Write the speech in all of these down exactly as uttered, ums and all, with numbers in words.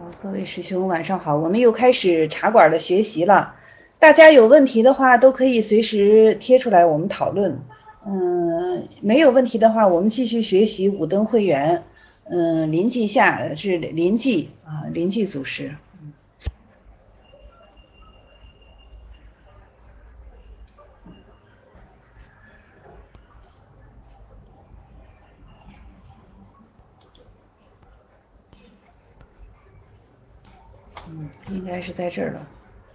好，各位师兄晚上好，我们又开始茶馆的学习了。大家有问题的话都可以随时贴出来我们讨论。嗯，没有问题的话我们继续学习五灯会员。嗯，临济下是临济啊，临济祖师。嗯，应该是在这儿了。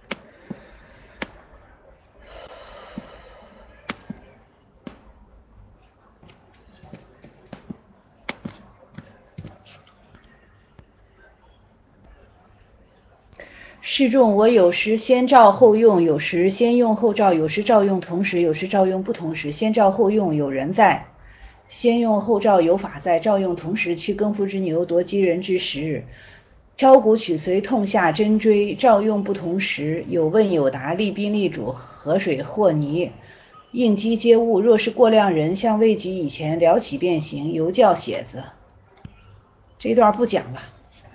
示众我有时先照后用，有时先用后照，有时照用同时，有时照用不同时。先照后用有人在，先用后照有法在，照用同时去耕夫之牛，夺击人之食。敲鼓取髓，痛下针锥，照用不同时，有问有答，利宾利主，河水和泥，应激皆物。若是过量人，像未举以前，聊起变形，犹教写子。这一段不讲了。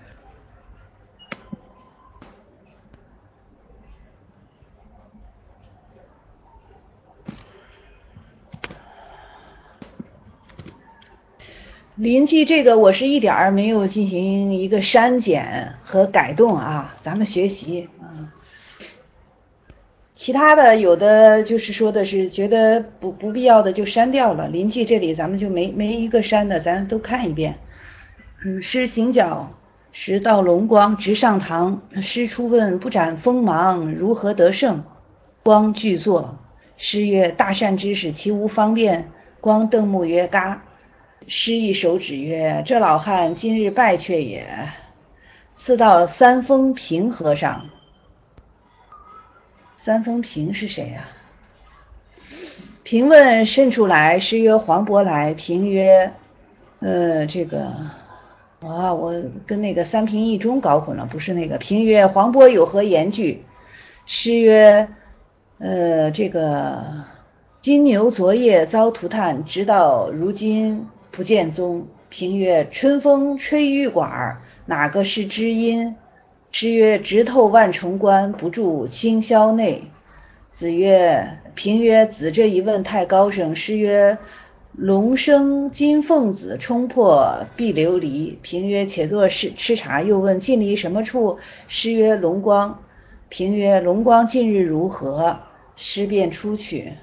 临济这个我是一点儿没有进行一个删减和改动啊，咱们学习啊。其他的有的就是说的是觉得不不必要的就删掉了，临济这里咱们就没没一个删的，咱都看一遍。嗯，师行脚时到龙光，直上堂。师初问不展锋芒，如何得胜？光具作。师曰：大善知识，其无方便。光瞪目曰：嘎。师一手指曰：这老汉今日败却也。次到三峰平和尚。三峰平是谁啊？平问甚处来？师曰：黄渤来。平曰：呃，这个啊，我跟那个三平一中搞混了，不是那个。平曰：黄渤有何言句？师曰：呃，这个金牛昨夜遭涂炭，直到如今不见踪。平曰：春风吹玉管，哪个是知音？师曰：直透万重关，不住清霄内。子曰：平曰：子这一问太高深。师曰：龙生金凤子，冲破必流离。平曰：且坐吃吃茶。又问近离什么处？师曰：龙光。平曰：龙光近日如何？师便出去。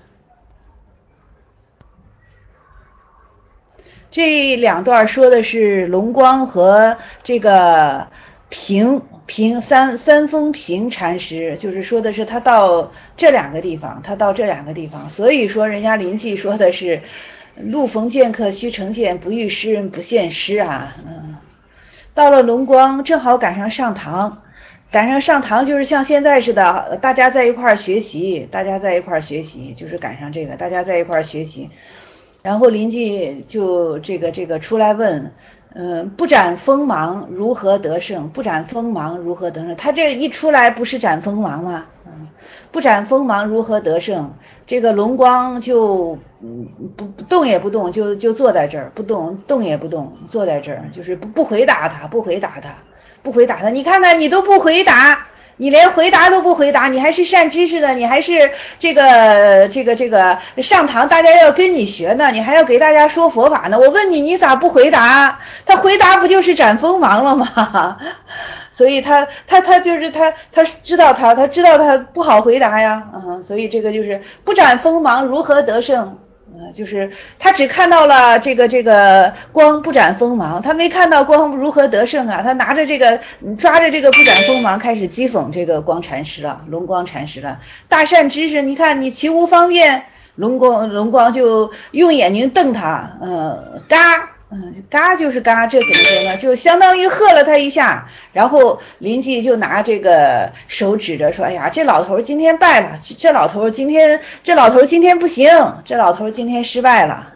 这两段说的是龙光和这个平平三三峰平禅师，就是说的是他到这两个地方，他到这两个地方，所以说人家临济说的是路逢剑客须成剑，不遇诗人不羡诗啊。嗯，到了龙光，正好赶上上堂。赶上上堂就是像现在似的，大家在一块儿学习，大家在一块儿学习，就是赶上这个，大家在一块儿学习。然后临济就这个这个出来问，嗯，不展锋芒如何得胜？不展锋芒如何得胜？他这一出来不是展锋芒吗？嗯，不展锋芒如何得胜？这个龙光就嗯不不动也不动，就就坐在这儿，不动动也不动，坐在这儿，就是不不回答他，不回答他。不回答他，你看看你都不回答，你连回答都不回答，你还是善知识的，你还是这个这个这个上堂大家要跟你学呢，你还要给大家说佛法呢。我问你，你咋不回答？他回答不就是斩锋芒了吗？所以他他他就是他他知道他他知道他不好回答呀，嗯，所以这个就是不斩锋芒如何得胜？呃，就是他只看到了这个这个光不展锋芒，他没看到光如何得胜啊！他拿着这个抓着这个不展锋芒，开始讥讽这个光禅师了，龙光禅师了。大善知识，你看你其无方便，龙光龙光就用眼睛瞪他，呃，嘎。嗯，嘎就是嘎，这怎么说呢？就相当于喝了他一下，然后临济就拿这个手指着说：“哎呀，这老头今天败了，这老头今天这老头今天不行，这老头今天失败了。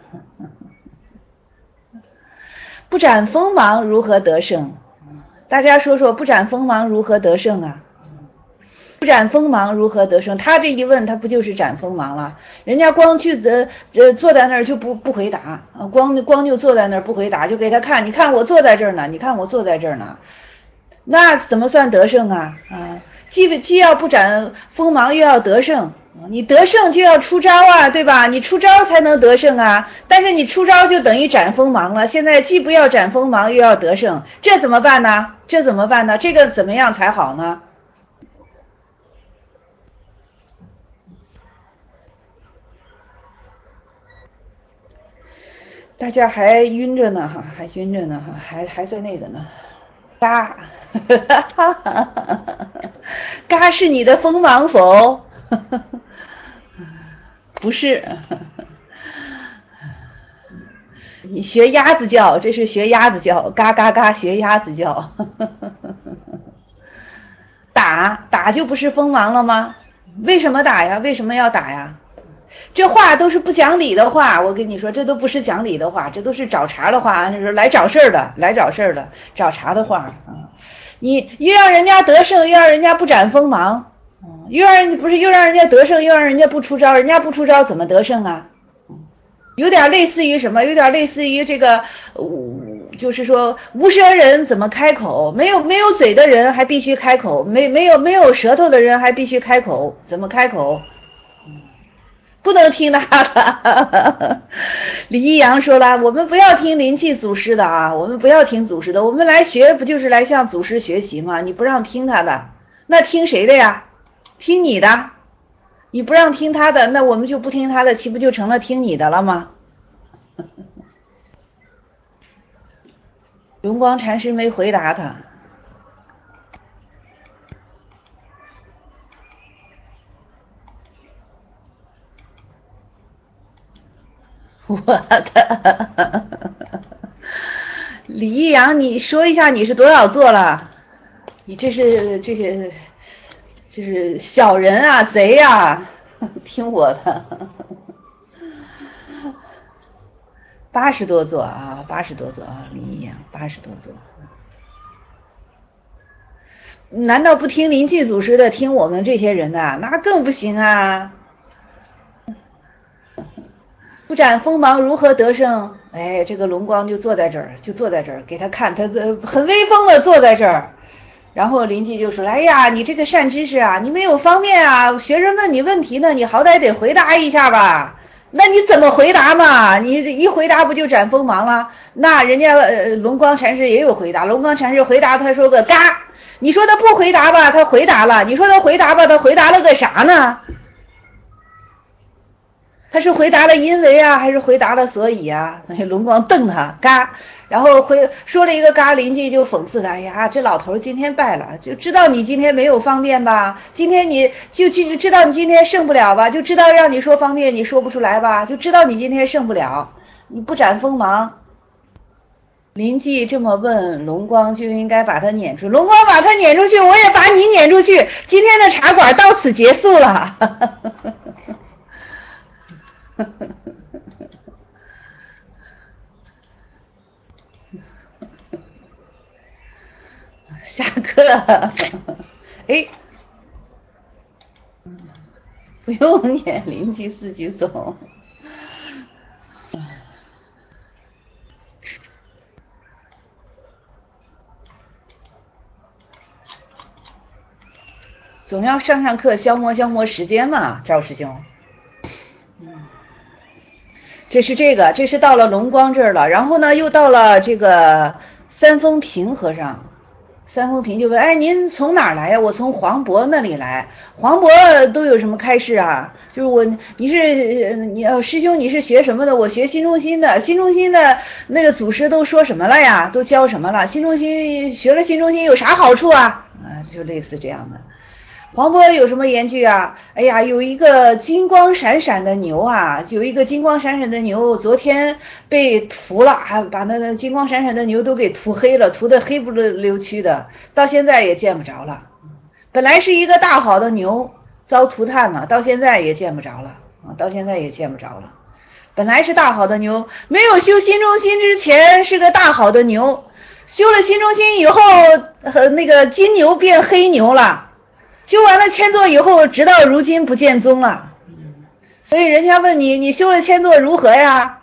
不展锋芒如何得胜？大家说说，不展锋芒如何得胜啊？不展锋芒如何得胜？他这一问，他不就是展锋芒了？人家光去呃呃坐在那儿就不不回答，光光就坐在那儿不回答，就给他看，你看我坐在这儿呢，你看我坐在这儿呢。 那怎么算得胜啊？啊，既既要不斩锋芒，又要得胜。你得胜就要出招啊，对吧？你出招才能得胜啊。但是你出招就等于斩锋芒了。现在既不要斩锋芒，又要得胜，这怎么办呢？这怎么办呢？这个怎么样才好呢？大家还晕着呢哈，还晕着呢哈，还还在那个呢。嘎，嘎是你的锋芒否？不是，你学鸭子叫，这是学鸭子叫，嘎嘎嘎学鸭子叫。打打就不是锋芒了吗？为什么打呀？为什么要打呀？这话都是不讲理的话，我跟你说，这都不是讲理的话，这都是找茬的话，就是来找事儿的，来找事儿的，找茬的话啊！你又让人家得胜，又让人家不斩锋芒，又让人不是又让人家得胜，又让人家不出招，人家不出招怎么得胜啊？有点类似于什么？有点类似于这个，就是说无舌人怎么开口？没有没有嘴的人还必须开口，没没有没有舌头的人还必须开口，怎么开口？不能听他的。李一阳说了，我们不要听灵气祖师的啊，我们不要听祖师的，我们来学不就是来向祖师学习吗？你不让听他的，那听谁的呀？听你的。你不让听他的，那我们就不听他的，岂不就成了听你的了吗？荣光禅师没回答他。我的李一阳，你说一下你是多少座了？你这是这是这是小人啊，贼啊！听我的，八十多座啊，八十多座啊，李一阳，八十多座。难道不听临济祖师的，听我们这些人的？那更不行啊！不斩锋芒如何得胜？哎，这个龙光就坐在这儿，就坐在这儿，给他看，他很威风的坐在这儿。然后临济就说：“哎呀，你这个善知识啊，你没有方便啊，学生问你问题呢，你好歹得回答一下吧？那你怎么回答嘛？你一回答不就斩锋芒了？那人家、呃、龙光禅师也有回答，龙光禅师回答他说个嘎，你说他不回答吧，他回答了；你说他回答吧，他回答了个啥呢？他是回答了因为啊，还是回答了所以啊？所以龙光瞪他嘎。”然后回说了一个嘎，临济就讽刺他，哎呀，这老头今天败了，就知道你今天没有方便吧？今天你就就知道你今天胜不了吧？就知道让你说方便，你说不出来吧？就知道你今天胜不了，你不斩锋芒。临济这么问龙光，就应该把他撵出，龙光把他撵出去，我也把你撵出去，今天的茶馆到此结束了。下课了，哎，不用撵临济自己走。总要上上课消磨消磨时间嘛，赵师兄。嗯，这是这个，这是到了龙光这儿了，然后呢，又到了这个三峰平和尚。三峰平就问：“哎，您从哪儿来呀？”“我从黄渤那里来。”“黄渤都有什么开示啊？”“就是我，你是你呃师兄，你是学什么的？”“我学新中心的。”“新中心的那个祖师都说什么了呀？都教什么了？新中心学了新中心有啥好处啊？”啊，就类似这样的。黄渤有什么言句啊？哎呀，有一个金光闪闪的牛啊，有一个金光闪闪的牛，昨天被涂了，还把那个金光闪闪的牛都给涂黑了，涂得黑不溜秋的，到现在也见不着了。本来是一个大好的牛，遭涂炭了，到现在也见不着了啊，到现在也见不着了。本来是大好的牛，没有修新中心之前是个大好的牛，修了新中心以后，呃，那个金牛变黑牛了。修完了千座以后，直到如今不见踪了。所以人家问你，你修了千座如何呀？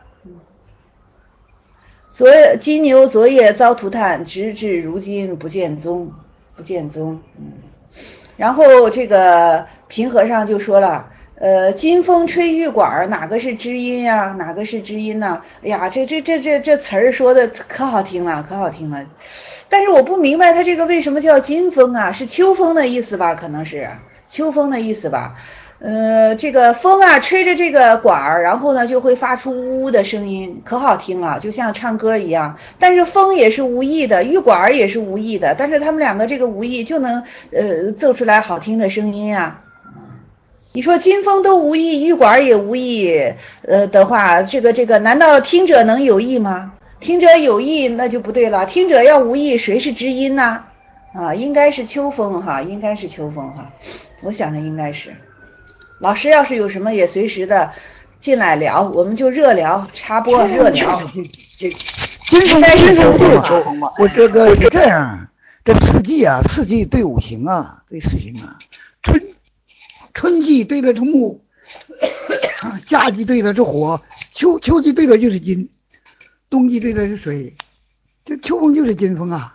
昨金牛昨夜遭涂炭，直至如今不见踪。 不见踪。嗯，然后这个平和尚就说了，呃，金风吹玉管，哪个是知音呀？哪个是知音呢？哎呀，这这这这这词儿说的可好听了，可好听了。但是我不明白他这个为什么叫金风啊？是秋风的意思吧？可能是秋风的意思吧。呃，这个风啊，吹着这个管儿，然后呢就会发出呜呜的声音，可好听了，就像唱歌一样。但是风也是无意的，玉管儿也是无意的，但是他们两个这个无意就能呃奏出来好听的声音啊。你说金风都无意，玉管也无意，呃的话，这个这个，难道听者能有意吗？听者有意那就不对了，听者要无意，谁是知音呢？啊，应该是秋风哈，应该是秋风哈，我想着应该是。老师要是有什么也随时的进来聊，我们就热聊插播热聊。 这这金风金风就是秋风嘛。我这个是这样，这四季啊，四季对五行啊，对四行啊，春春季对的是木，夏季对的是火，秋秋季对的就是金，冬季对的是水，这秋风就是金风啊。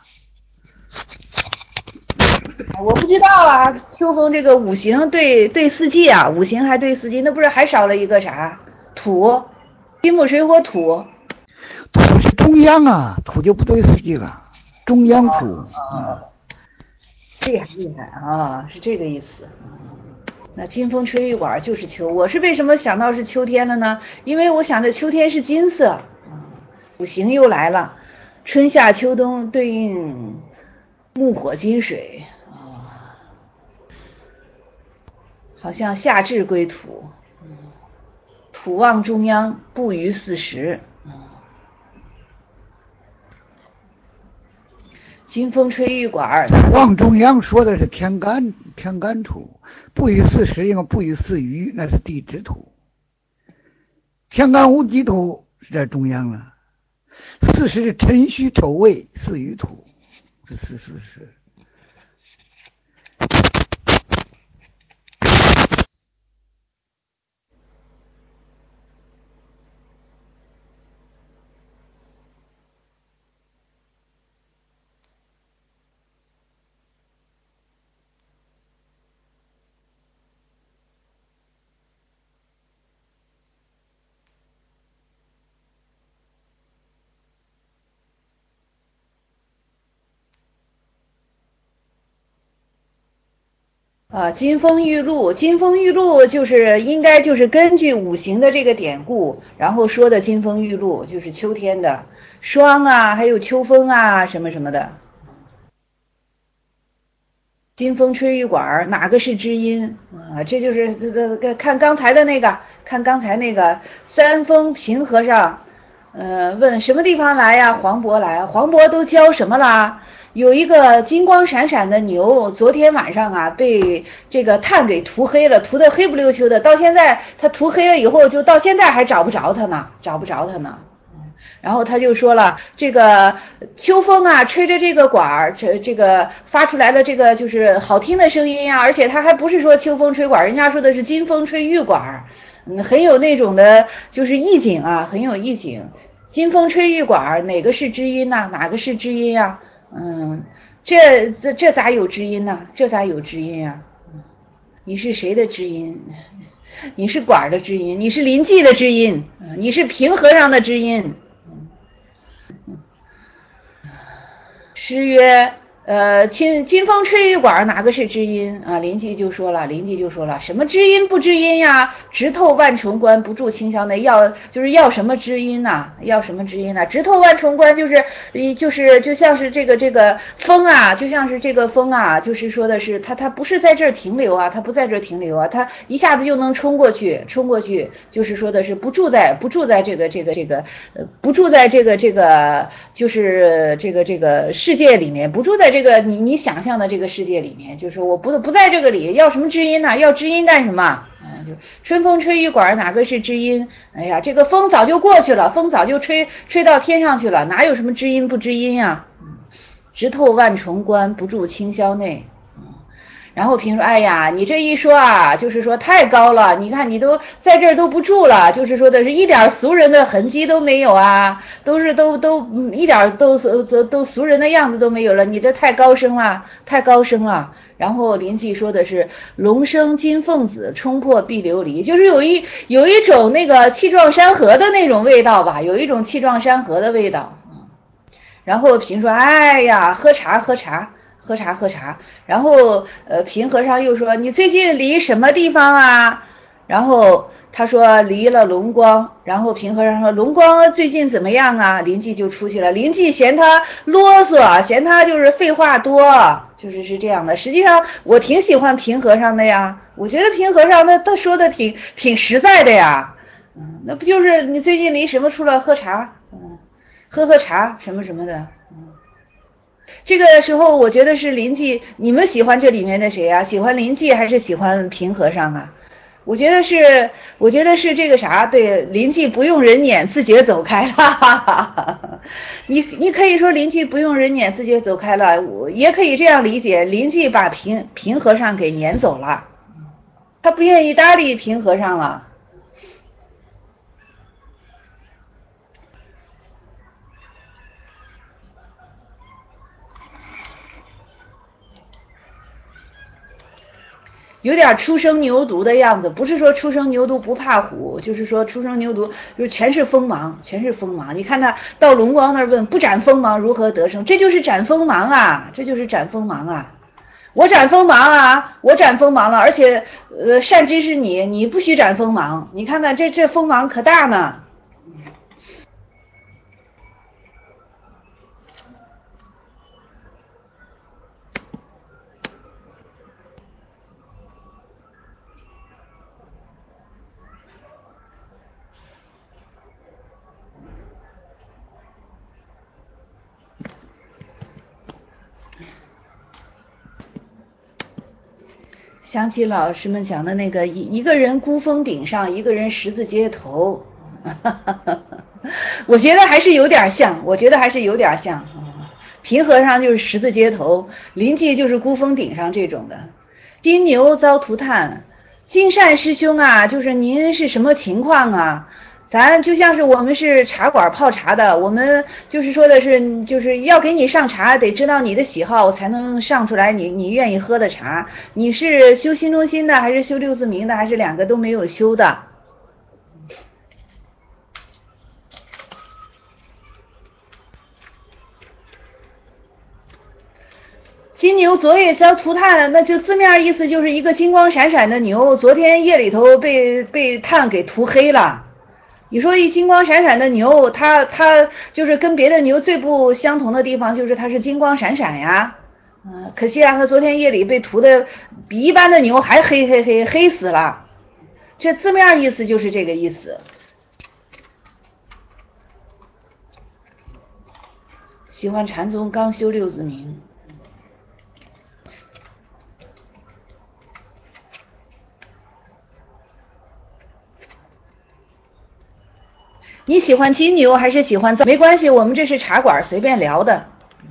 我不知道啊，秋风这个五行对对四季啊，五行还对四季，那不是还少了一个啥？土，金木水火土。 土是中央啊，土就不对四季了，中央土。 啊、哦哦，厉害厉害啊，是这个意思。那金风吹玉管就是秋，我是为什么想到是秋天了呢？因为我想着秋天是金色，五行又来了，春夏秋冬对应木火金水。好像夏至归土，土旺中央，不逾四时。金风吹玉管， 土旺中央说的是天干天干土，不逾四时应该不逾四余，那是地支土。天干无己土是在中央了，四时是辰戌丑未四余土，是四四时。 啊，金风玉露，金风玉露就是应该就是根据五行的这个典故，然后说的金风玉露就是秋天的霜啊，还有秋风啊什么什么的。金风吹玉管，哪个是知音啊？这就是这个看刚才的那个，看刚才那个三峰平和尚，呃，问什么地方来呀？黄渤来，黄渤都教什么啦？有一个金光闪闪的牛，昨天晚上啊被这个炭给涂黑了，涂得黑不溜秋的，到现在他涂黑了以后，就到现在还找不着他呢，找不着他呢。然后他就说了，这个秋风啊，吹着这个管儿，这这个发出来了这个就是好听的声音呀、啊，而且他还不是说秋风吹管，人家说的是金风吹玉管，嗯，很有那种的，就是意境啊，很有意境。金风吹玉管，哪个是知音呐、啊？哪个是知音呀、啊？嗯，这这这咋有知音呢？这咋有知音呀、啊？你是谁的知音？你是管的知音，你是临济的知音，你是平和尚的知音。诗曰，呃，金金风吹玉管，哪个是知音啊？邻居就说了，邻居就说了，什么知音不知音呀？直透万重关，不住清宵内。要就是要什么知音呐、啊？要什么知音呐、啊？直透万重关，就是就是就像是这个这个风啊，就像是这个风啊，就是说的是它它不是在这儿停留啊，它不在这儿停留啊，它一下子就能冲过去，冲过去，就是说的是不住在不住在这个这个这个呃不住在这个这个就是这个这个世界里面，不住在这个你你想象的这个世界里面，就是我不不在这个里，要什么知音呢？要知音干什么？嗯，就春风吹玉管，哪个是知音？哎呀，这个风早就过去了，风早就吹吹到天上去了，哪有什么知音不知音呀？直透万重关，不住清宵内。 然后平说，哎呀，你这一说啊，就是说太高了，你看你都在这儿都不住了，就是说的是一点俗人的痕迹都没有啊，都是都都一点都都都俗人的样子都没有了，你这太高深了，太高深了。然后林记说的是龙生金凤子，冲破碧琉璃，就是有一有一种那个气壮山河的那种味道吧，有一种气壮山河的味道。然后平说，哎呀，喝茶喝茶喝茶喝茶。然后呃，平和尚又说，你最近离什么地方啊？然后他说离了龙光。然后平和尚说，龙光最近怎么样啊？林记就出去了。林记嫌他啰嗦，嫌他就是废话多，就是是这样的。实际上我挺喜欢平和尚的呀，我觉得平和尚他他说的挺挺实在的呀。嗯，那不就是你最近离什么处了？喝茶，嗯，喝喝茶什么什么的。嗯，这个时候我觉得是林记，你们喜欢这里面的谁啊？喜欢林记还是喜欢平和尚啊？我觉得是，我觉得是这个啥，对，林记不用人撵，自觉走开了。哈哈哈。你你可以说林记不用人撵，自觉走开了，我也可以这样理解，林记把平平和尚给撵走了，他不愿意搭理平和尚了。有点初生牛犊的样子，不是说初生牛犊不怕虎，就是说初生牛犊就是全是锋芒，全是锋芒。你看他到龙光那儿问，不斩锋芒如何得胜？这就是斩锋芒啊，这就是斩锋芒啊！我斩锋芒啊，我斩锋芒了，而且呃，善之是你，你不许斩锋芒。你看看这这锋芒可大呢。想起老师们讲的那个一一个人孤峰顶上，一个人十字街头。我觉得还是有点像，我觉得还是有点像。平和尚就是十字街头，临济就是孤峰顶上这种的。金牛遭涂炭，金善师兄啊，就是您是什么情况啊？咱就像是我们是茶馆泡茶的，我们就是说的是，就是要给你上茶，得知道你的喜好才能上出来你你愿意喝的茶。你是修心中心的，还是修六字明的，还是两个都没有修的？金牛昨夜遭涂炭，那就字面意思就是一个金光闪闪的牛，昨天夜里头被被炭给涂黑了。你说一金光闪闪的牛，它它就是跟别的牛最不相同的地方，就是它是金光闪闪呀。嗯、呃，可惜啊，它昨天夜里被涂的比一般的牛还黑黑黑黑死了。这字面意思就是这个意思。喜欢禅宗刚修六字明。你喜欢金牛还是喜欢没关系，我们这是茶馆，随便聊的。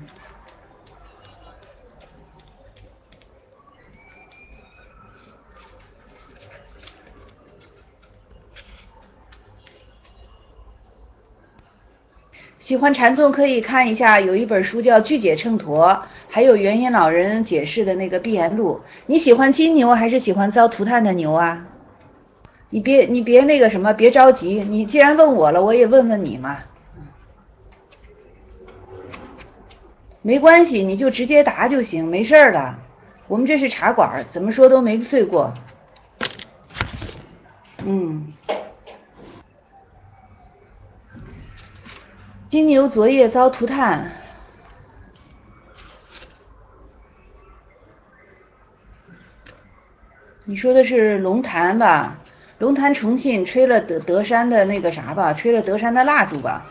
喜欢禅宗可以看一下，有一本书叫《具解秤砣》，还有元眼老人解释的那个《碧岩录》。你喜欢金牛还是喜欢遭涂炭的牛啊？你别你别那个什么，别着急。你既然问我了，我也问问你嘛。没关系，你就直接答就行，没事的。我们这是茶馆，怎么说都没醉过。嗯。金牛昨夜遭涂炭。你说的是龙潭吧？龙潭重信吹了德德山的那个啥吧，吹了德山的蜡烛吧。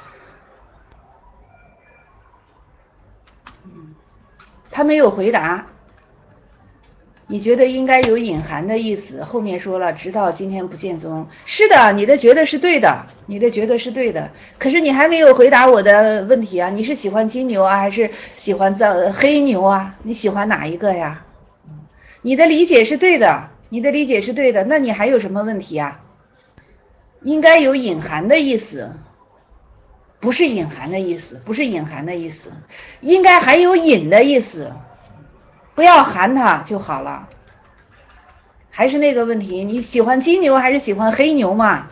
他没有回答。你觉得应该有隐含的意思，后面说了直到今天不见踪。是的，你的觉得是对的，你的觉得是对的，可是你还没有回答我的问题啊，你是喜欢金牛啊还是喜欢黑牛啊？你喜欢哪一个呀？ 你的理解是对的，你的理解是对的，那你还有什么问题啊？应该有隐含的意思，不是隐含的意思，不是隐含的意思，应该还有隐的意思，不要含它就好了。还是那个问题，你喜欢金牛还是喜欢黑牛嘛？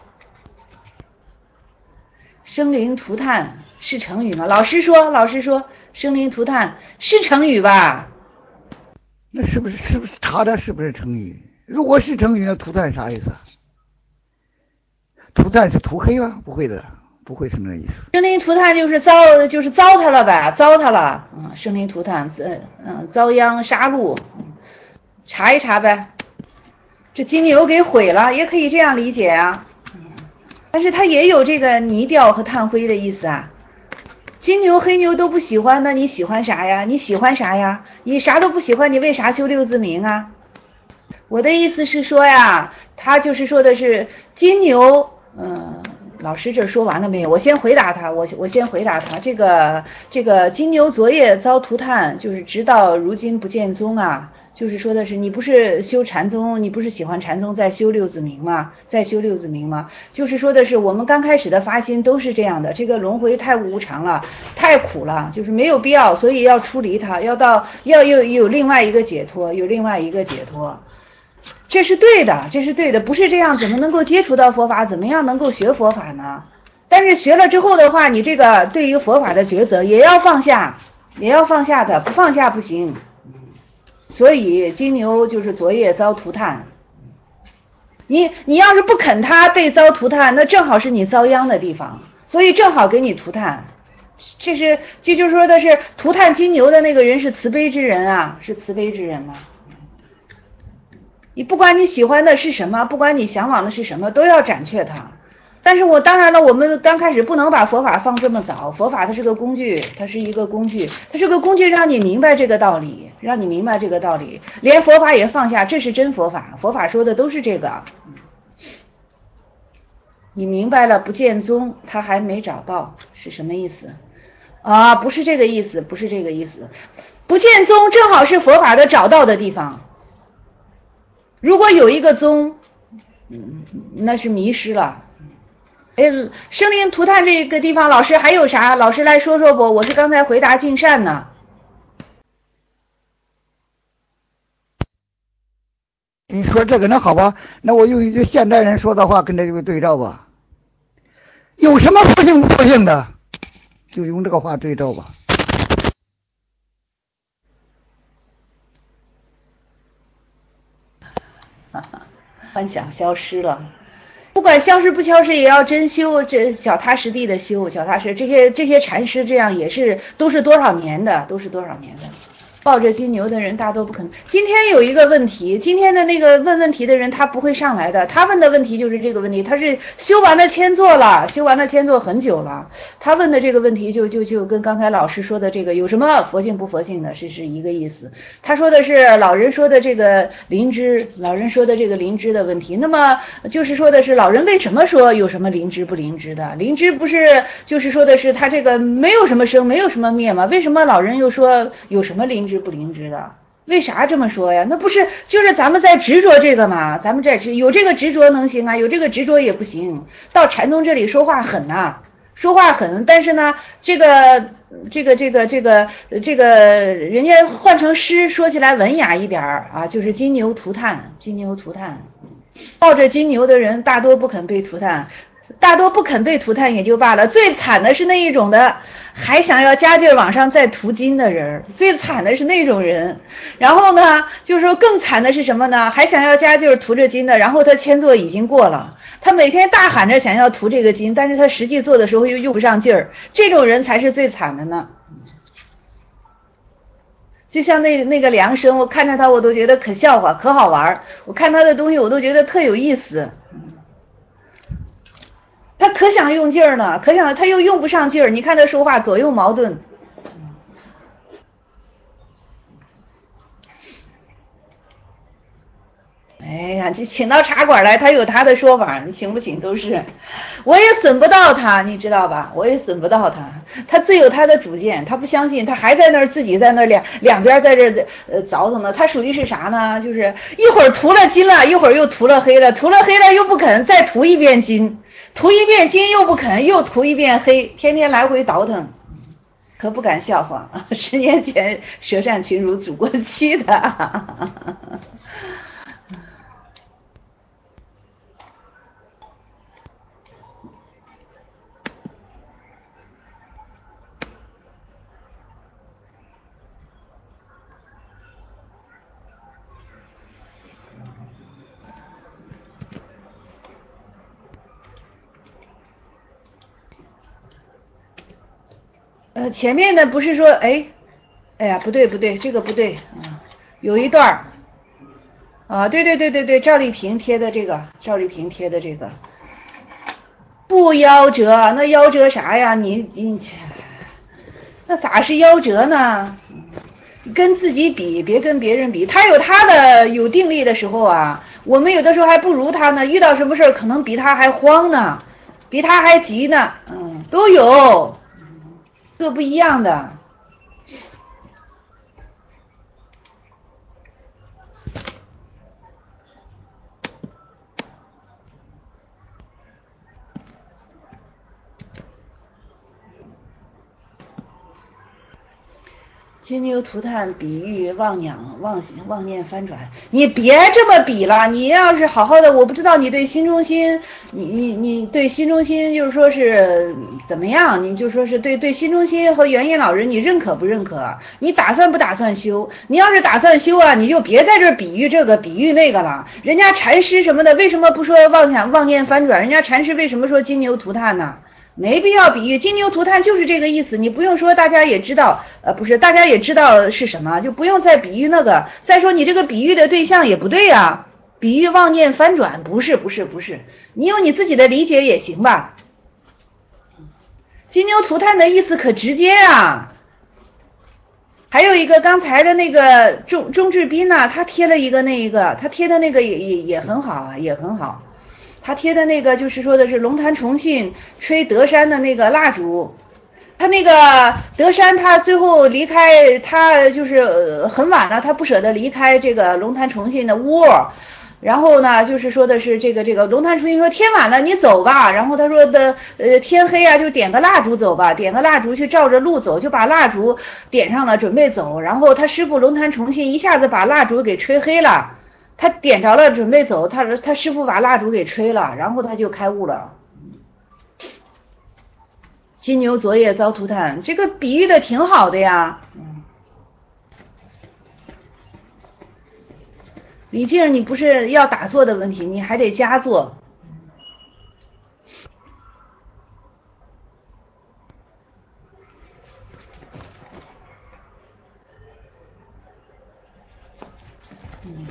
生灵涂炭是成语吗？老师说，老师说生灵涂炭是成语吧？ 那是不是是不是查查是不是成语？如果是成语，那涂炭啥意思？涂炭是涂黑了？不会的，不会是那个意思。 生灵涂炭就是糟，就是糟蹋了呗，糟蹋了。嗯，生灵涂炭，嗯，遭殃杀戮。查一查呗，这金牛给毁了，也可以这样理解啊。但是它也有这个泥调和炭灰的意思啊。金牛黑牛都不喜欢，那你喜欢啥呀？你喜欢啥呀？你啥都不喜欢，你为啥修六字名啊？我的意思是说呀，他就是说的是金牛，嗯，老师这说完了没有？我先回答他，我我先回答他，这个这个金牛昨夜遭涂炭，就是直到如今不见踪啊。就是说的是你不是修禅宗，你不是喜欢禅宗再修六字明吗？再修六字明吗？就是说的是我们刚开始的发心都是这样的，这个轮回太无常了，太苦了，就是没有必要，所以要出离它，要到要有有另外一个解脱，有另外一个解脱。这是对的，这是对的，不是这样怎么能够接触到佛法，怎么样能够学佛法呢？但是学了之后的话，你这个对于佛法的抉择也要放下，也要放下的，不放下不行。所以金牛就是昨夜遭涂炭，你你要是不肯他被遭涂炭，那正好是你遭殃的地方，所以正好给你涂炭。这是这就是说的是涂炭金牛的那个人是慈悲之人啊，是慈悲之人啊。你不管你喜欢的是什么，不管你向往的是什么，都要斩却它。但是我当然了，我们刚开始不能把佛法放这么早，佛法它是个工具，它是一个工具，它是个工具让你明白这个道理，让你明白这个道理，连佛法也放下，这是真佛法，佛法说的都是这个。你明白了不见踪，他还没找到是什么意思啊？不是这个意思，不是这个意思，不见踪正好是佛法的找到的地方。如果有一个宗，嗯，那是迷失了。哎，生灵涂炭这个地方，老师还有啥？老师来说说不？我是刚才回答敬善呢。 你说这个那好吧，那我用一句现代人说的话跟这个对照吧。有什么佛性不佛性的，就用这个话对照吧。 幻想消失了，不管消失不消失，也要真修，这脚踏实地的修，脚踏实。这些这些禅师这样也是都是多少年的，都是多少年的。抱着金牛的人大多不可能。今天有一个问题，今天的那个问问题的人他不会上来的，他问的问题就是这个问题，他是修完了千座了，修完了千座很久了，他问的这个问题就就就跟刚才老师说的这个有什么佛性不佛性的是是一个意思。他说的是老人说的这个灵芝，老人说的这个灵芝的问题，那么就是说的是老人为什么说有什么灵芝不灵芝的？灵芝不是就是说的是他这个没有什么生，没有什么灭吗？为什么老人又说有什么灵芝不灵芝的？为啥这么说呀？那不是就是咱们在执着这个嘛？咱们在执有这个执着能行啊？有这个执着也不行。到禅宗这里说话狠呐、啊，说话狠，但是呢，这个这个这个这个这个人家换成诗说起来文雅一点啊，就是金牛涂炭，金牛涂炭，抱着金牛的人大多不肯被涂炭。大多不肯被涂炭也就罢了，最惨的是那一种的还想要加劲往上再涂金的人，最惨的是那种人。然后呢就是说更惨的是什么呢？还想要加劲涂着金的，然后他签作已经过了，他每天大喊着想要涂这个金，但是他实际做的时候又用不上劲儿，这种人才是最惨的呢。就像那那个梁生，我看着他我都觉得可笑话可好玩，我看他的东西我都觉得特有意思，他可想用劲儿呢，可想他又用不上劲儿，你看他说话左右矛盾。哎呀， 啊，就请到茶馆来，他有他的说法，你请不请都是，我也损不到他，你知道吧？我也损不到他，他自有他的主见，他不相信，他还在那儿自己在那儿两两边在这呃凿腾呢。他属于是啥呢？就是一会儿涂了金了，一会儿又涂了黑了，涂了黑了又不肯再涂一遍金，涂一遍金又不肯又涂一遍黑，天天来回倒腾。可不敢笑话，十年前舌战群儒煮过期的。呃，前面的不是说，哎，哎呀，不对不对，这个不对啊，有一段啊，对对对对对，赵丽萍贴的这个，赵丽萍贴的这个，不夭折，那夭折啥呀？你你，那咋是夭折呢？跟自己比，别跟别人比，他有他的有定力的时候啊，我们有的时候还不如他呢，遇到什么事儿可能比他还慌呢，比他还急呢，嗯，都有。各不一样的。金牛涂炭比喻妄想妄妄念翻转，你别这么比了，你要是好好的，我不知道你对新中心，你你你对新中心就是说是怎么样，你就说是对对新中心和元音老人你认可不认可，你打算不打算修，你要是打算修啊，你就别在这比喻这个比喻那个了，人家禅师什么的为什么不说妄想妄念翻转，人家禅师为什么说金牛涂炭呢？没必要比喻，金牛涂炭就是这个意思，你不用说，大家也知道，呃，不是，大家也知道是什么，就不用再比喻那个。再说你这个比喻的对象也不对啊，比喻妄念翻转，不是，不是，不是，你有你自己的理解也行吧。金牛涂炭的意思可直接啊。还有一个刚才的那个钟钟志斌呢，他贴了一个那个，他贴的那个也也也很好啊，也很好。他贴的那个就是说的是龙潭重信吹德山的那个蜡烛，他那个德山他最后离开，他就是很晚了，他不舍得离开这个龙潭重信的窝，然后呢就是说的是这个这个龙潭重信说天晚了你走吧，然后他说的呃天黑啊就点个蜡烛走吧，点个蜡烛去照着路走，就把蜡烛点上了准备走，然后他师傅龙潭重信一下子把蜡烛给吹黑了。他点着了，准备走，他他师傅把蜡烛给吹了，然后他就开悟了。金牛昨夜遭涂炭，这个比喻的挺好的呀。李静，你不是要打坐的问题，你还得加坐。嗯。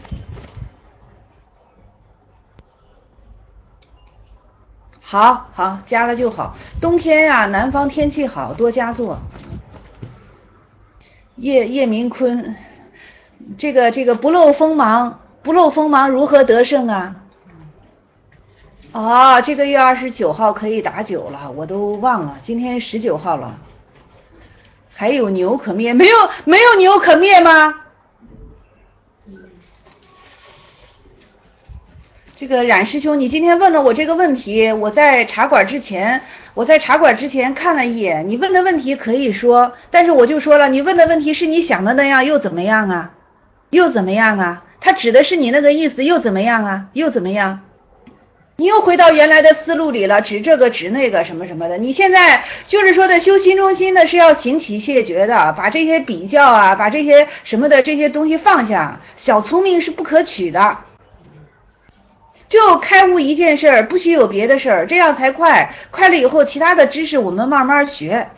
好好加了就好，冬天呀、啊，南方天气好，多加坐。叶叶明坤，这个这个不露锋芒，不露锋芒如何得胜啊？哦，这个月二十九号可以打九了，我都忘了，今天十九号了。还有牛可灭？没有没有牛可灭吗？这个冉师兄，你今天问了我这个问题，我在茶馆之前，我在茶馆之前看了一眼，你问的问题可以说，但是我就说了，你问的问题是你想的那样，又怎么样啊？又怎么样啊？他指的是你那个意思，又怎么样啊？又怎么样？你又回到原来的思路里了，指这个指那个什么什么的。你现在就是说的修心中心的是要行起谢绝的，把这些比较啊，把这些什么的这些东西放下。小聪明是不可取的。就开悟一件事儿，不许有别的事儿，这样才快。快了以后，其他的知识我们慢慢学。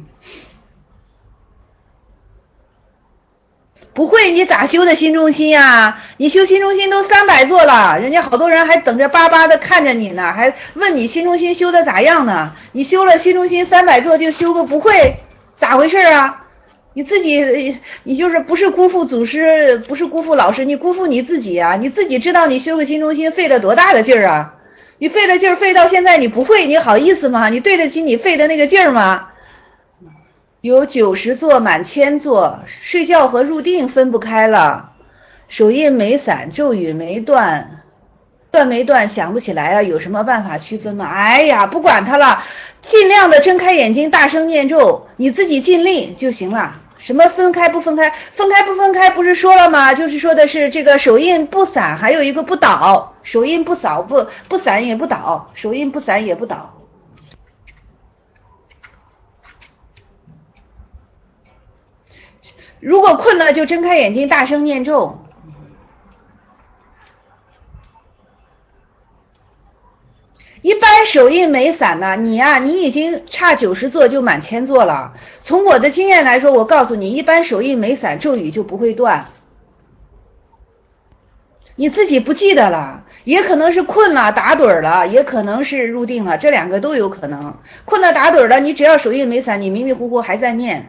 不会，你咋修的心中心呀？你修心中心都三百座了，人家好多人还等着巴巴的看着你呢，还问你心中心修的咋样呢？你修了心中心三百座就修个不会，咋回事啊？ 你自己，你就是不是辜负祖师，不是辜负老师，你辜负你自己啊！你自己知道你修个心中心费了多大的劲儿啊！你费了劲儿费到现在你不会，你好意思吗？你对得起你费的那个劲儿吗？有九十座满千座，睡觉和入定分不开了，手印没散，咒语没断，断没断想不起来啊，有什么办法区分吗？哎呀，不管它了，尽量的睁开眼睛，大声念咒，你自己尽力就行了。什么分开不分开，分开不分开不是说了吗？就是说的是这个手印不散，还有一个不倒，手印不扫不不散也不倒，手印不散也不倒。如果困了就睁开眼睛大声念咒。一般手印没散呢，你呀、啊，你已经差九十座就满千座了。从我的经验来说，我告诉你，一般手印没散，咒语就不会断。你自己不记得了，也可能是困了打盹了，也可能是入定了，这两个都有可能。困了打盹了，你只要手印没散，你迷迷糊糊还在念。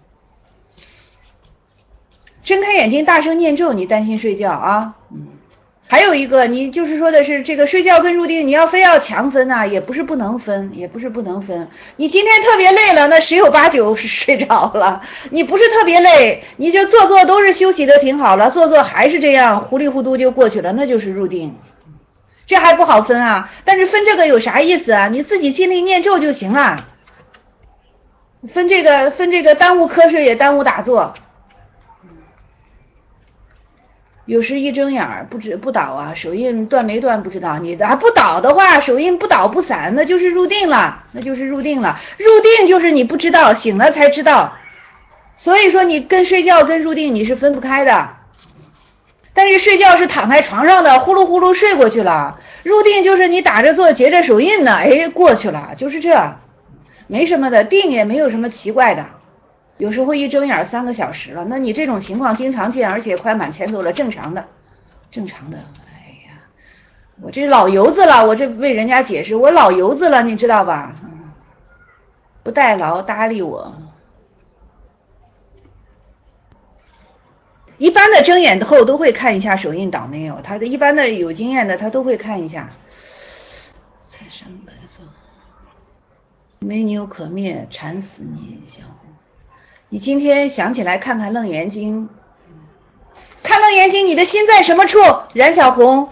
睁开眼睛大声念咒，你担心睡觉啊？嗯。还有一个，你就是说的是这个睡觉跟入定，你要非要强分呐、啊，也不是不能分，也不是不能分。你今天特别累了，那十有八九是睡着了。你不是特别累，你就做做都是休息的挺好了，做做还是这样糊里糊涂就过去了，那就是入定。这还不好分啊？但是分这个有啥意思啊？你自己尽力念咒就行了。分这个分这个耽误瞌睡也耽误打坐。有时一睁眼不知不倒啊，手印断没断不知道，你的还不倒的话，手印不倒不散，那就是入定了，那就是入定了。入定就是你不知道，醒了才知道。所以说你跟睡觉跟入定你是分不开的。但是睡觉是躺在床上的，呼噜呼噜睡过去了。入定就是你打着坐结着手印呢，哎，过去了，就是这，没什么的，定也没有什么奇怪的。有时候一睁眼三个小时了，那你这种情况经常见，而且快满前头了，正常的，正常的。哎呀，我这老油子了，我这为人家解释，我老油子了，你知道吧？不代劳搭理我。一般的睁眼后都会看一下手印倒没有，他的一般的有经验的他都会看一下。财山白色，没牛可灭，馋死你，小红。你今天想起来看看楞严经，看楞严经，你的心在什么处？冉小红，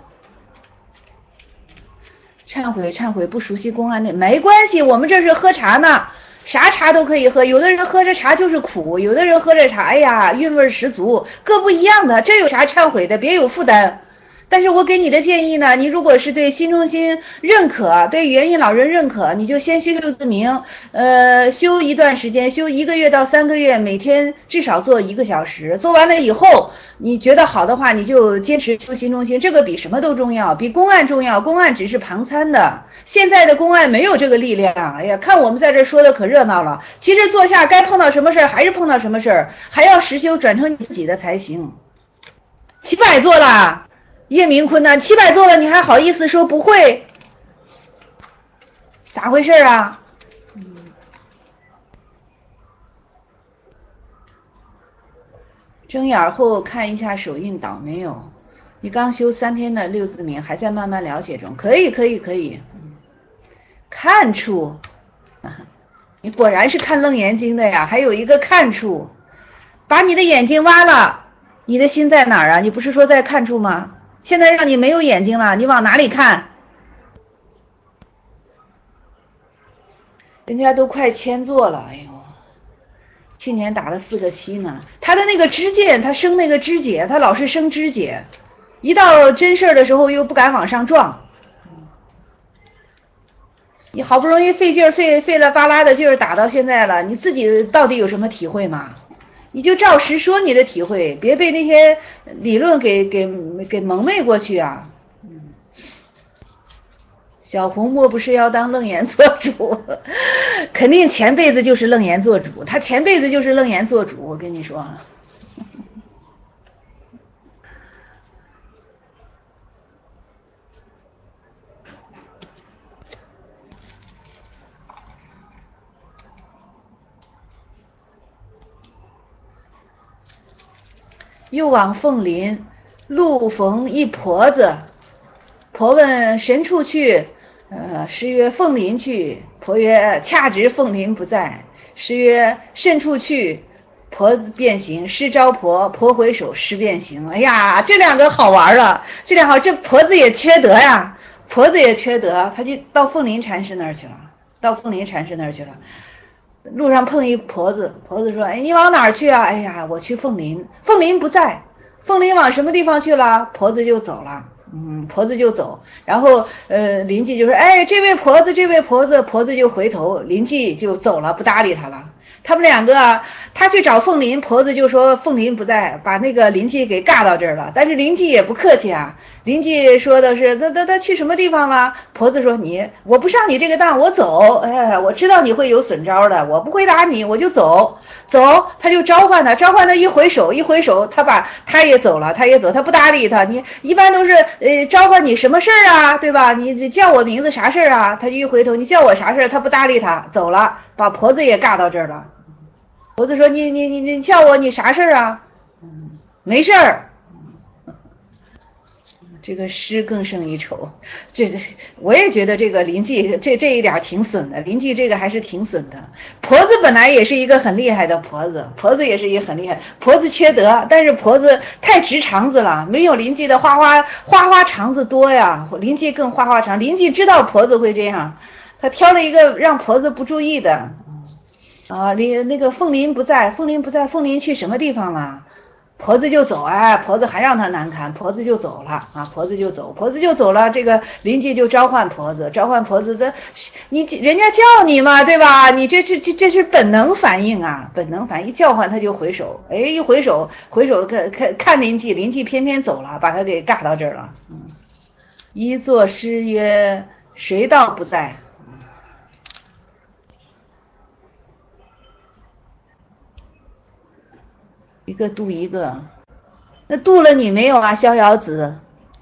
忏悔忏悔，不熟悉公案内没关系，我们这是喝茶呢，啥茶都可以喝，有的人喝着茶就是苦，有的人喝着茶，哎呀，韵味十足，各不一样的，这有啥忏悔的？别有负担。但是我给你的建议呢，你如果是对心中心认可，对元印老人认可，你就先修六字明，呃，修一段时间，修一个月到三个月，每天至少做一个小时，做完了以后，你觉得好的话，你就坚持修心中心，这个比什么都重要，比公案重要，公案只是旁参的，现在的公案没有这个力量，哎呀，看我们在这说的可热闹了，其实坐下该碰到什么事儿还是碰到什么事儿，还要实修转成你自己的才行。七百做了。叶明坤呢？七百做了，你还好意思说不会？咋回事啊？睁眼后看一下手印倒没有？你刚修三天的六字明，还在慢慢了解中。可以，可以，可以。看处，你果然是看楞严经的呀。还有一个看处，把你的眼睛挖了，你的心在哪儿啊？你不是说在看处吗？现在让你没有眼睛了，你往哪里看？人家都快千座了，哎呦，去年打了四个七呢。他的那个支箭，他生那个肢解，他老是生肢解，一到真事儿的时候又不敢往上撞。你好不容易费劲儿费费了巴拉的劲儿打到现在了，你自己到底有什么体会吗？你就照实说你的体会，别被那些理论给给给蒙昧过去啊。小红莫不是要当楞严做主？肯定前辈子就是楞严做主，他前辈子就是楞严做主，我跟你说。 又往凤林，路逢一婆子。婆问神处去？呃，师曰凤林去。婆曰恰值凤林不在。师曰甚处去？婆子变形，师招婆，婆回首，师变形。哎呀，这两个好玩了，这两好，这婆子也缺德呀，婆子也缺德，他就到凤林禅师那儿去了，到凤林禅师那儿去了。路上碰一婆子，婆子说：“哎，你往哪儿去啊？”哎呀，我去凤林。凤林不在，凤林往什么地方去了？婆子就走了。嗯，婆子就走，然后呃，邻居就说：“哎，这位婆子，这位婆子。”婆子就回头，邻居就走了，不搭理他了。他们两个，他去找凤林，婆子就说凤林不在，把那个邻居给尬到这儿了。但是邻居也不客气啊，邻居说的是他他他去什么地方了？婆子说你我不上你这个当，我走。哎，我知道你会有损招的，我不回答你，我就走走。他就召唤他，召唤他一回手一回手，他把他也走了，他也走，他不搭理他。你一般都是呃召唤你什么事儿啊，对吧？你你叫我名字啥事儿啊？他就一回头，你叫我啥事儿？他不搭理他，走了，把婆子也尬到这儿了。婆子说：“你你你你叫我，你啥事儿啊？”嗯，没事儿。这个诗更胜一筹，这个我也觉得这个邻居这这一点挺损的，邻居这个还是挺损的。婆子本来也是一个很厉害的婆子，婆子也是一个很厉害，婆子缺德，但是婆子太直肠子了，没有邻居的花花花花肠子多呀，邻居更花花肠，邻居知道婆子会这样，他挑了一个让婆子不注意的。啊，林那个凤林不在，凤林不在，凤林去什么地方了？婆子就走，哎，婆子还让他难堪，婆子就走了啊，婆子就走，婆子就走了。这个邻居就召唤婆子，召唤婆子的，你人家叫你嘛，对吧？你这是这这是本能反应啊，本能反应，一叫唤他就回手，哎，一回手回手看看看邻居，邻居偏偏走了，把他给尬到这儿了。嗯，一作诗曰：谁道不在？一个渡一个，那渡了你没有啊，逍遥子？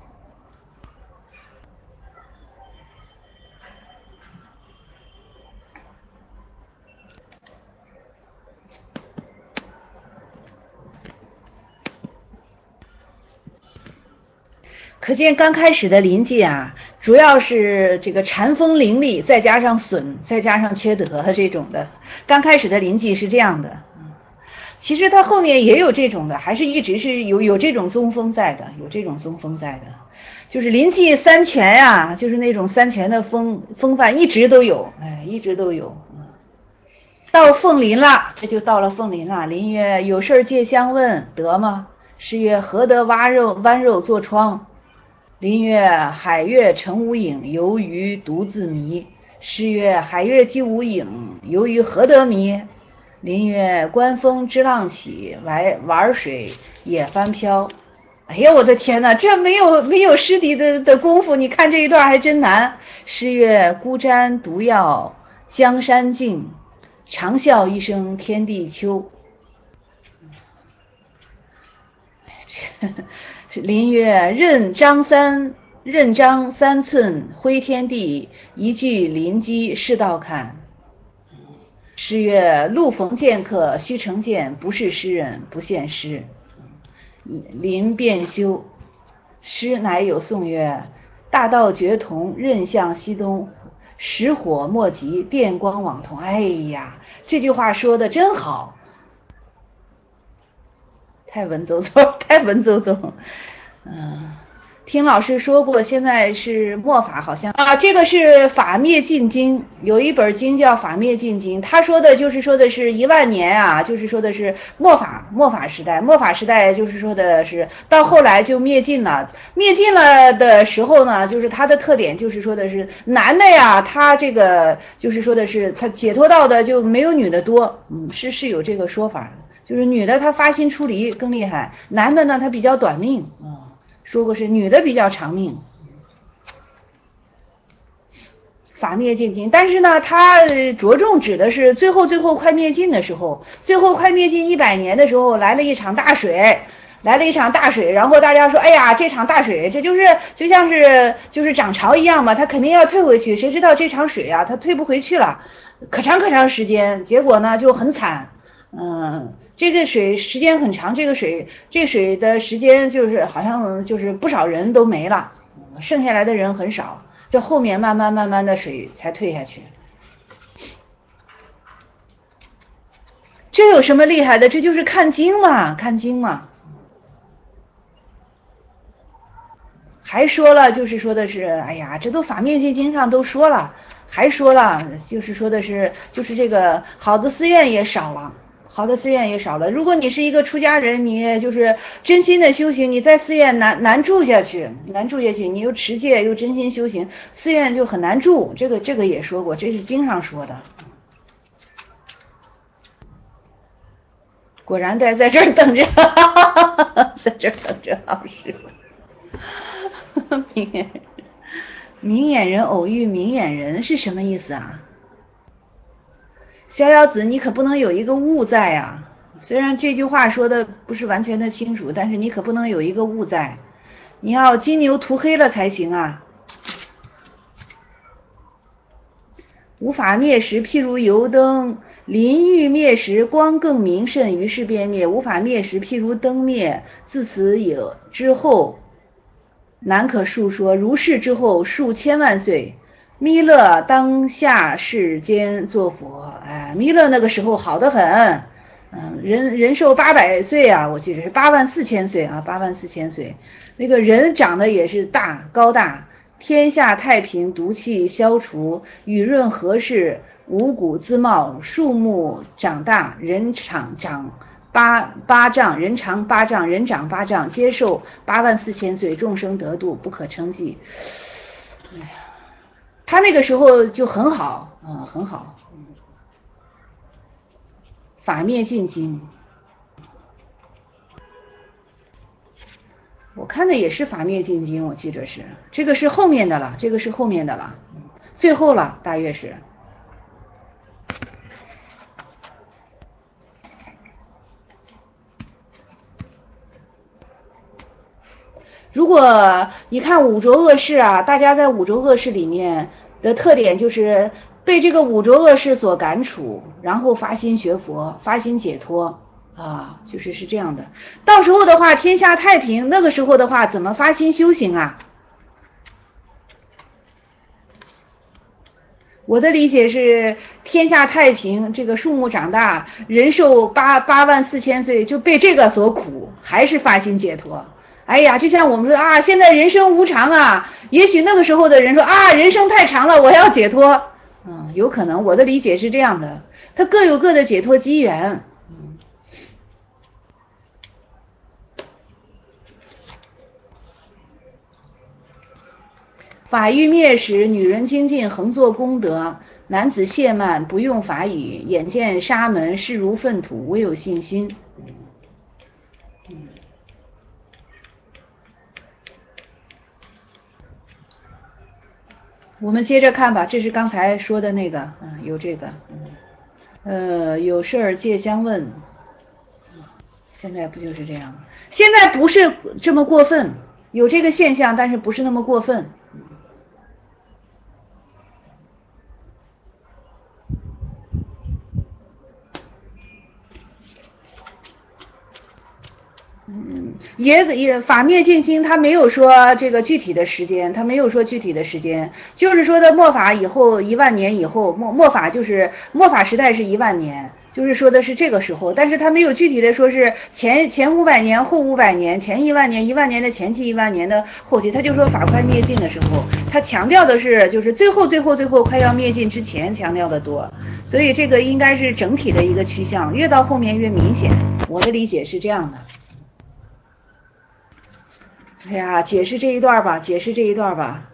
可见刚开始的临界啊，主要是这个禅风凌厉，再加上损，再加上缺德这种的。刚开始的临界是这样的。其实他后面也有这种的，还是一直是有有这种宗风在的，有这种宗风在的，就是临济三全呀、啊，就是那种三全的风风范一直都有，哎，一直都有。到凤林了，这就到了凤林了。林曰：有事借相问，得吗？师曰：何得挖肉剜肉做疮？林曰：海月成无影，游鱼独自迷。师曰：海月既无影，游鱼何得迷？林曰：观风知浪起，玩玩水也翻飘。哎呀，我的天哪，这没有没有师弟的的功夫，你看这一段还真难。师曰：孤瞻独要江山静，长啸一声天地秋。林曰：任张三任张三寸挥天地，一句临机是道看。诗曰：路逢剑客须成剑，不是诗人不现诗。临变修，诗乃有颂曰：大道绝同，任向西东，石火莫及，电光网通。哎呀，这句话说的真好，太文绉绉，太文绉绉。嗯，听老师说过，现在是末法，好像啊，这个是法灭尽经，有一本经叫法灭尽经，他说的就是说的是一万年啊，就是说的是末法末法时代，末法时代就是说的是到后来就灭尽了，灭尽了的时候呢，就是它的特点就是说的是男的呀，他这个就是说的是他解脱到的就没有女的多，嗯，是是有这个说法，就是女的她发心出离更厉害，男的呢他比较短命啊。嗯，说过是女的比较长命，法灭尽经，但是呢，它着重指的是最后最后快灭尽的时候，最后快灭尽一百年的时候，来了一场大水，来了一场大水，然后大家说，哎呀，这场大水，这就是就像是就是涨潮一样嘛，它肯定要退回去，谁知道这场水啊，它退不回去了，可长可长时间，结果呢就很惨，嗯。 这个水时间很长，这个水这水的时间就是好像就是不少人都没了，剩下来的人很少，这后面慢慢慢慢的水才退下去。这有什么厉害的？这就是看经嘛，看经嘛。还说了，就是说的是，哎呀，这都法灭尽经上都说了，还说了，就是说的是，就是这个好的寺院也少了，好的寺院也少了。如果你是一个出家人，你就是真心的修行，你在寺院难难住下去，难住下去，你又持戒又真心修行，寺院就很难住。这个这个也说过，这是经上说的。果然在在这儿等着，在这儿等着老师。明眼人，明眼人偶遇明眼人是什么意思啊？逍遥子，你可不能有一个误在啊！虽然这句话说的不是完全的清楚，但是你可不能有一个误在，你要金牛涂黑了才行啊！无法灭时，譬如油灯，临欲灭时，光更明甚，于是便灭。无法灭时，譬如灯灭，自此有之后，难可述说。如是之后，数千万岁，弥勒当下世间作佛。哎，弥勒那个时候好得很，嗯，人人寿八百岁啊，我记得是八万四千岁啊，八万四千岁。那个人长得也是大高大。天下太平，毒气消除，雨润和适，五谷滋茂，树木长大，人长长八八丈，人长八丈，人长八丈，接受八万四千岁，众生得度，不可称计。哎呀，他那个时候就很好，嗯，很好。法灭尽经，我看的也是法灭尽经，我记着是这个是后面的了，这个是后面的了，最后了，大约是。如果你看五浊恶世啊，大家在五浊恶世里面的特点就是被这个五浊恶世所感触，然后发心学佛，发心解脱啊，就是是这样的。到时候的话，天下太平，那个时候的话，怎么发心修行啊？我的理解是天下太平，这个树木长大，人寿八八万四千岁，就被这个所苦，还是发心解脱。哎呀，就像我们说啊，现在人生无常啊，也许那个时候的人说啊，人生太长了，我要解脱。嗯，有可能，我的理解是这样的，他各有各的解脱机缘。嗯，法欲灭时，女人精进恒做功德，男子懈慢不用法语，眼见沙门势如粪土，唯有信心。嗯，我们接着看吧，这是刚才说的那个，嗯，有这个，嗯，呃，有事儿借相问，现在不就是这样？现在不是这么过分，有这个现象，但是不是那么过分。嗯，也也法灭尽经，他没有说这个具体的时间，他没有说具体的时间，就是说的末法以后一万年以后，末末法就是末法时代是一万年，就是说的是这个时候，但是他没有具体的说是前前五百年后五百年，前一万年一万年的前期一万年的后期，他就说法快灭尽的时候，他强调的是就是最后最后最后快要灭尽之前强调的多，所以这个应该是整体的一个趋向，越到后面越明显，我的理解是这样的。哎呀，解释这一段吧，解释这一段吧。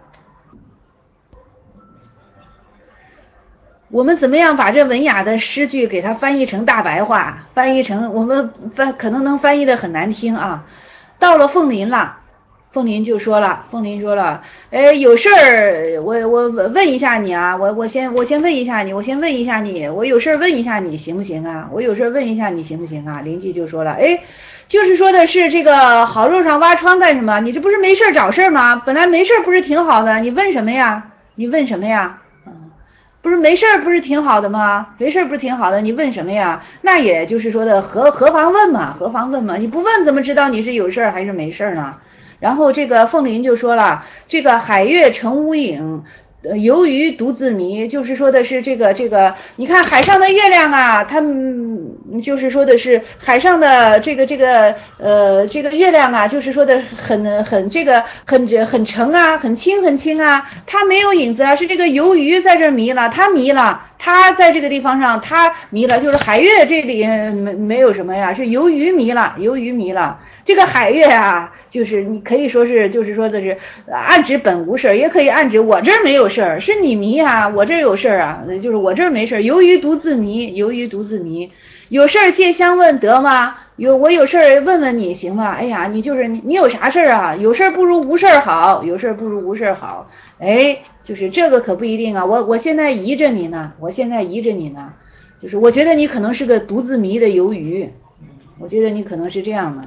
我们怎么样把这文雅的诗句给它翻译成大白话？翻译成我们翻可能能翻译的很难听啊。到了凤林了，凤林就说了，凤林说了，哎，有事儿，我我问一下你啊，我我先我先问一下你，我先问一下你，我有事儿问一下你行不行啊？我有事儿问一下你行不行啊？邻居就说了，哎。就是说的是这个好肉上挖疮干什么？你这不是没事找事吗？本来没事不是挺好的，你问什么呀？你问什么呀？嗯， 不是没事儿，不是挺好的吗？没事儿不是挺好的，你问什么呀？那也就是说的何何妨问嘛，何妨问嘛？你不问怎么知道你是有事儿还是没事儿呢？然后这个凤麟就说了，这个海月成无影，呃，游鱼独自迷，就是说的是这个这个，你看海上的月亮啊，它们就是说的是海上的这个这个呃这个月亮啊，就是说的很很这个很很沉啊，很轻很轻啊，它没有影子啊，是这个游鱼在这迷了，它迷了。他在这个地方上，他迷了，就是海月这里没没有什么呀，是游鱼迷了，游鱼迷了。这个海月啊，就是你可以说是，就是说的是暗指本无事，也可以暗指我这儿没有事儿，是你迷啊，我这儿有事儿啊，就是我这儿没事儿，游鱼独自迷，游鱼独自迷，有事儿借相问得吗？有我有事儿问问你行吗？哎呀，你就是你你有啥事儿啊？有事儿不如无事儿好，有事儿不如无事儿好。哎，就是这个可不一定啊，我我现在疑着你呢，我现在疑着你呢，就是我觉得你可能是个独自迷的游鱼，我觉得你可能是这样的。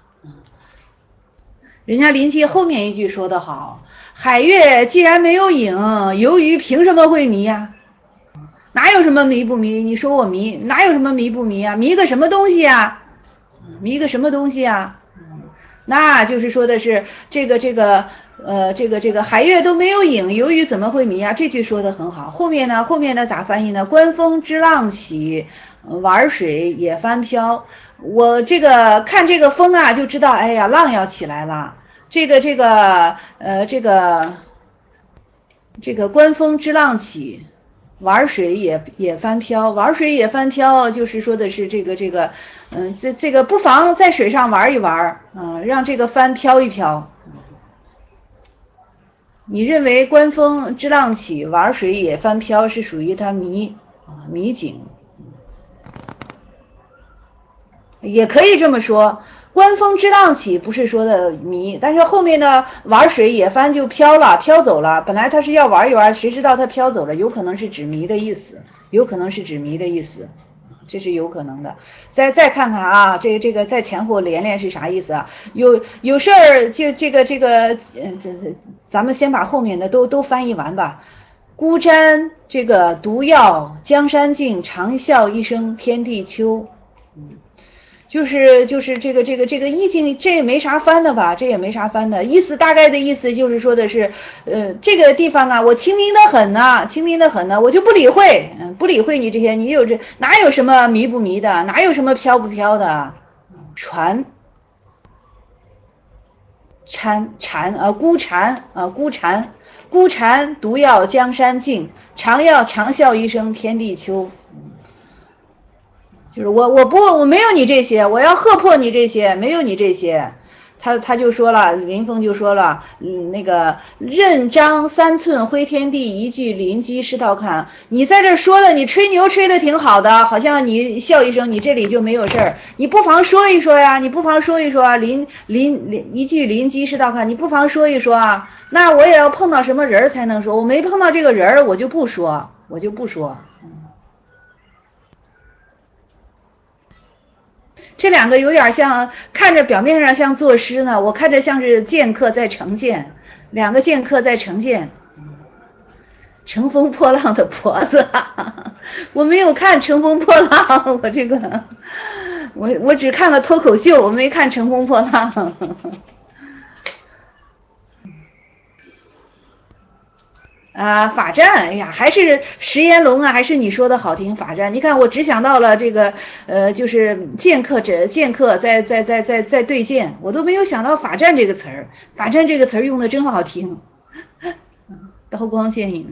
人家林七后面一句说得好，海月既然没有影，游鱼凭什么会迷呀？哪有什么迷不迷？你说我迷，哪有什么迷不迷啊？迷个什么东西啊？迷个什么东西啊？那就是说的是这个这个呃这个这个海月都没有影，游鱼怎么会迷啊？这句说的很好。后面呢？后面呢咋翻译呢？观风之浪起，玩水也翻飘。我这个看这个风啊，就知道，哎呀，浪要起来了。这个这个呃这个这个观风之浪起。玩水也也翻飘，玩水也翻飘，就是说的是这个这个，嗯，这这个不妨在水上玩一玩，嗯，让这个帆飘一飘。你认为观风之浪起，玩水也翻飘是属于它迷啊迷景，也可以这么说。观风之浪起不是说的迷，但是后面呢玩水也翻就飘了，飘走了。本来他是要玩一玩，谁知道他飘走了，有可能是指迷的意思，有可能是指迷的意思，这是有可能的。再再看看啊，这个这个在前后连连是啥意思啊？有有事儿就这个这个，嗯，这这咱们先把后面的都都翻译完吧。孤瞻这个毒药江山静，长啸一声天地秋。嗯。就是就是这个这个这个意境，这也没啥翻的吧，这也没啥翻的意思，大概的意思就是说的是，呃，这个地方啊，我清明的很呢，清明的很呢，我就不理会，嗯，不理会你这些，你有这哪有什么迷不迷的，哪有什么飘不飘的，船，禅禅啊，孤禅啊，孤禅，孤禅毒药江山静，长要长啸一声天地秋。就是我我不我没有你这些，我要喝破你这些，没有你这些。他他就说了，林峰就说了，嗯，那个任张三寸灰天地，一句临机是道看。你在这说的，你吹牛吹的挺好的，好像你笑一声，你这里就没有事儿。你不妨说一说呀，你不妨说一说啊，临临临一句临机是道看，你不妨说一说啊。那我也要碰到什么人才能说，我没碰到这个人，我就不说，我就不说。这两个有点像，看着表面上像作诗呢，我看着像是剑客在成剑，两个剑客在成剑。乘风破浪的婆子，我没有看乘风破浪，我这个，我我只看了脱口秀，我没看乘风破浪。啊，法战，哎呀，还是石岩龙啊，还是你说的好听，法战。你看，我只想到了这个，呃，就是剑客者，剑客在在在在在对剑，我都没有想到法战这个词儿。法战这个词儿用的真好听，刀光剑影。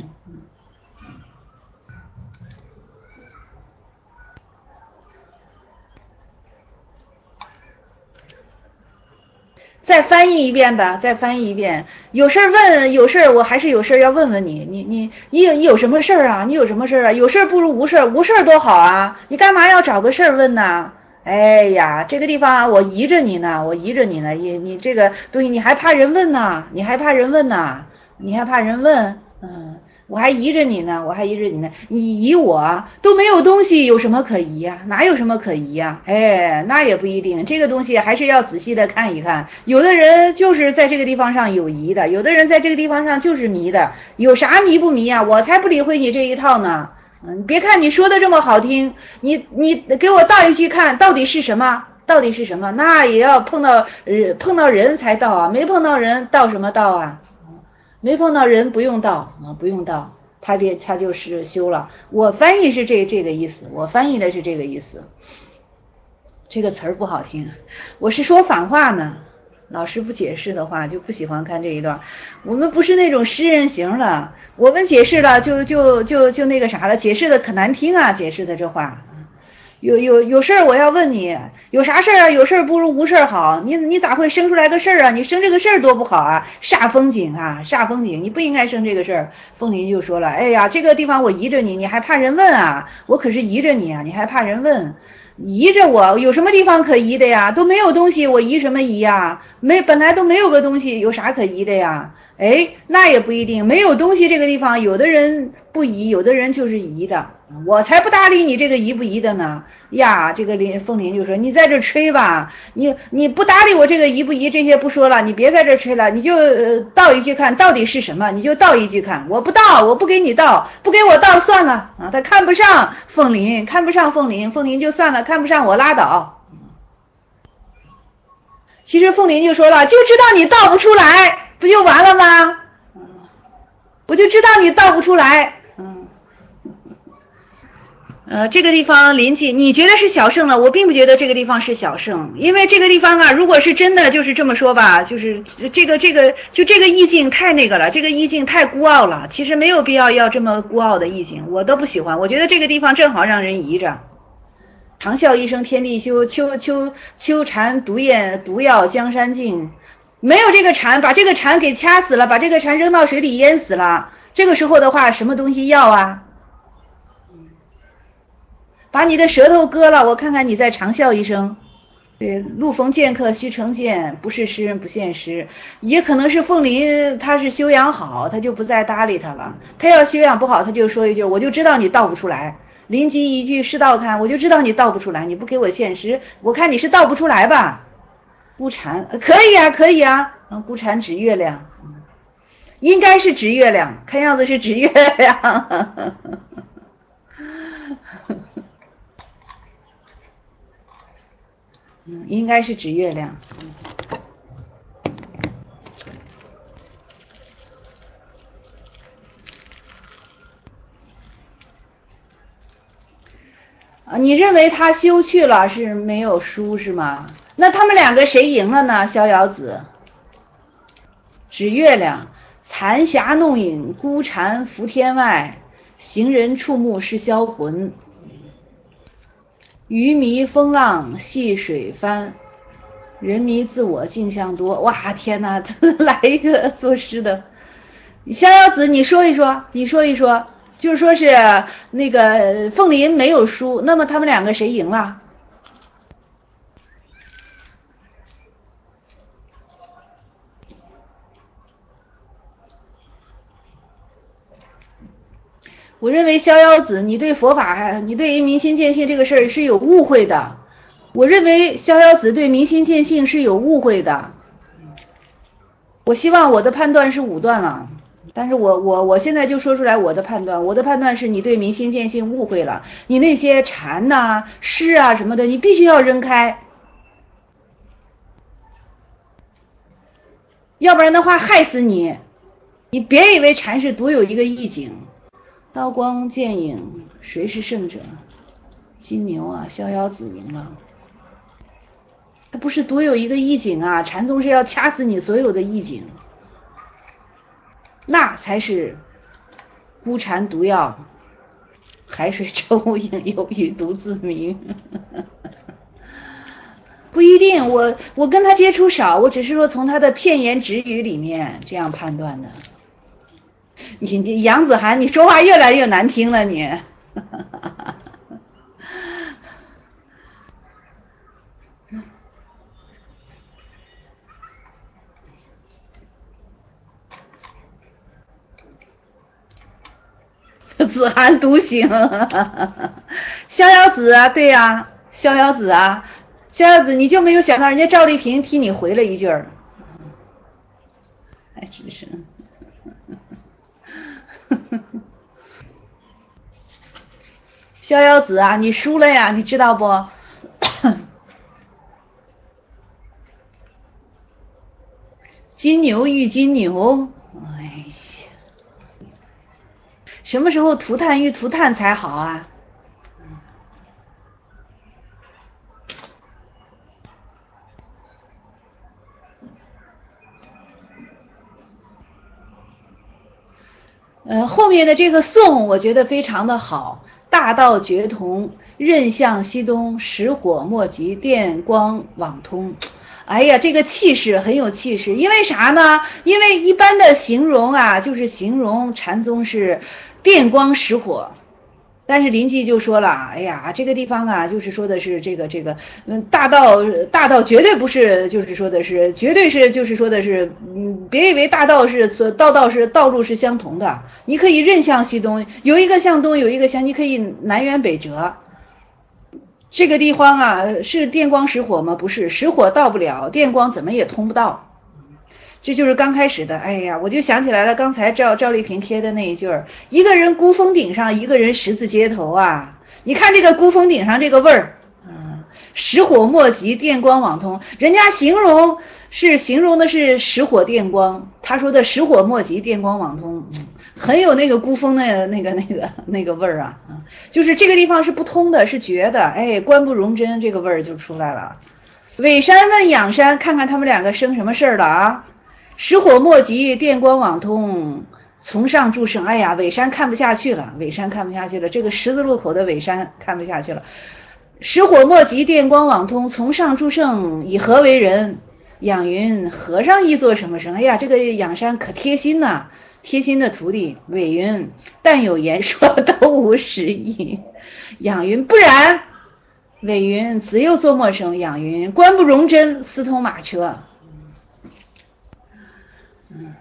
再翻译一遍吧，再翻译一遍。有事儿问，有事儿我还是有事儿要问问你，你你你有你有什么事儿啊？你有什么事儿啊？有事儿不如无事儿，无事儿多好啊！你干嘛要找个事儿问呢？哎呀，这个地方我疑着你呢，我疑着你呢，你你这个东西你还怕人问呢？你还怕人问呢？你还怕人问？嗯， 我还依着你呢，我还依着你呢，你依我都没有东西，有什么可依呀？哪有什么可依呀？哎，那也不一定，这个东西还是要仔细的看一看。有的人就是在这个地方上有疑的，有的人在这个地方上就是迷的，有啥迷不迷啊？我才不理会你这一套呢。嗯，别看你说的这么好听，你你给我倒一句看，到底是什么？到底是什么？那也要碰到呃碰到人才倒啊，没碰到人倒什么倒啊？没碰到人不用倒啊，不用倒，他别他就是修了。我翻译是这这个意思，我翻译的是这个意思。这个词儿不好听，我是说反话呢。老师不解释的话，就不喜欢看这一段。我们不是那种诗人型的，我们解释了就就就就那个啥了，解释的可难听啊，解释的这话。有有有事儿我要问你，有啥事儿啊？有事儿不如无事儿好。你你咋会生出来个事儿啊？你生这个事儿多不好啊，煞风景啊，煞风景，你不应该生这个事儿。凤林就说了，哎呀，这个地方我依着你，你还怕人问啊？我可是依着你啊，你还怕人问？依着我有什么地方可依的呀？都没有东西，我依什么依呀？没本来都没有个东西，有啥可依的呀？哎，那也不一定，没有东西这个地方，有的人不宜，有的人就是宜的。我才不搭理你这个宜不宜的呢呀！这个林凤林就说：“你在这吹吧，你你不搭理我这个宜不宜这些不说了，你别在这吹了，你就、呃、倒一句看到底是什么，你就倒一句看。我不倒，我不给你倒，不给我倒算了啊！他看不上凤林，看不上凤林，凤林就算了，看不上我拉倒。其实凤林就说了，就知道你倒不出来，不就完了吗？我就知道你倒不出来。”嗯。呃，这个地方临近，你觉得是小胜了，我并不觉得这个地方是小胜，因为这个地方啊，如果是真的就是这么说吧，就是这个这个就这个意境太那个了，这个意境太孤傲了，其实没有必要要这么孤傲的意境，我都不喜欢，我觉得这个地方正好让人移着。长啸一声天地休，秋秋秋蝉毒焰毒药江山尽，没有这个蝉，把这个蝉给掐死了，把这个蝉扔到水里淹死了，这个时候的话，什么东西要啊？把你的舌头割了，我看看你再长啸一声。对，路逢剑客须成剑，不是诗人不现实，也可能是凤林他是修养好，他就不再搭理他了。他要修养不好，他就说一句，我就知道你倒不出来。临机一句是道看，我就知道你倒不出来，你不给我现实，我看你是倒不出来吧。孤蝉可以啊，可以啊，孤蝉指月亮，应该是指月亮，看样子是指月亮。嗯，应该是指月亮。啊，你认为他休去了是没有输是吗？那他们两个谁赢了呢？逍遥子指月亮，残霞弄影，孤蝉伏天外，行人触目是销魂。鱼迷风浪细水翻，人迷自我镜像多。哇，天哪，来一个作诗的。逍遥子，你说一说，你说一说，就是说是那个凤林没有输，那么他们两个谁赢了？我认为逍遥子，你对佛法，你对明心见性这个事儿是有误会的。我认为逍遥子对明心见性是有误会的。我希望我的判断是武断了，但是我我我现在就说出来我的判断，我的判断是你对明心见性误会了，你那些禅呐、啊、诗啊什么的，你必须要扔开，要不然的话害死你。你别以为禅是独有一个意境，刀光剑影，谁是胜者？金牛啊，逍遥子赢了。它不是独有一个意境啊，禅宗是要掐死你所有的意境，那才是孤蝉毒药，海水周影，有雨独自明。不一定，我我跟他接触少，我只是说从他的片言直语里面这样判断的。你你杨子涵，你说话越来越难听了，你。 子寒独行。逍遥子啊，对呀、啊，逍遥子啊，逍遥子，你就没有想到人家赵丽萍替你回了一句儿，还真是。逍遥子啊，你输了呀，你知道不？金牛遇金牛，哎呀，什么时候涂炭遇涂炭才好啊？呃，后面的这个颂我觉得非常的好，大道绝同，任向西东，石火莫及，电光网通。哎呀，这个气势很有气势，因为啥呢？因为一般的形容啊，就是形容禅宗是电光石火。但是临济就说了，哎呀，这个地方啊，就是说的是这个这个，嗯，大道大道绝对不是，就是说的是，绝对是，就是说的是，嗯，别以为大道是道道是道路是相同的，你可以任向西东，有一个向东，有一个向，你可以南辕北辙。这个地方啊，是电光石火吗？不是，石火到不了，电光怎么也通不到。这就是刚开始的，哎呀，我就想起来了，刚才赵赵丽萍贴的那一句儿，一个人孤峰顶上，一个人十字街头啊。你看这个孤峰顶上这个味儿，嗯，石火莫及，电光网通。人家形容是形容的是石火电光，他说的石火莫及，电光网通，嗯，很有那个孤峰的那个那个那个味儿啊，嗯，就是这个地方是不通的，是绝的，哎，关不容真，这个味儿就出来了。尾山问仰山，看看他们两个生什么事儿了啊？石火莫及，电光网通，从上祝圣。哎呀，尾山看不下去了，尾山看不下去了，这个十字路口的尾山看不下去了。石火莫及，电光网通，从上祝圣，以何为人？仰云和尚亦作什么声？哎呀，这个仰山可贴心呐、啊，贴心的徒弟。尾云但有言说，都无实意。仰云不然。尾云子又作陌生。仰云官不容真，私通马车。嗯，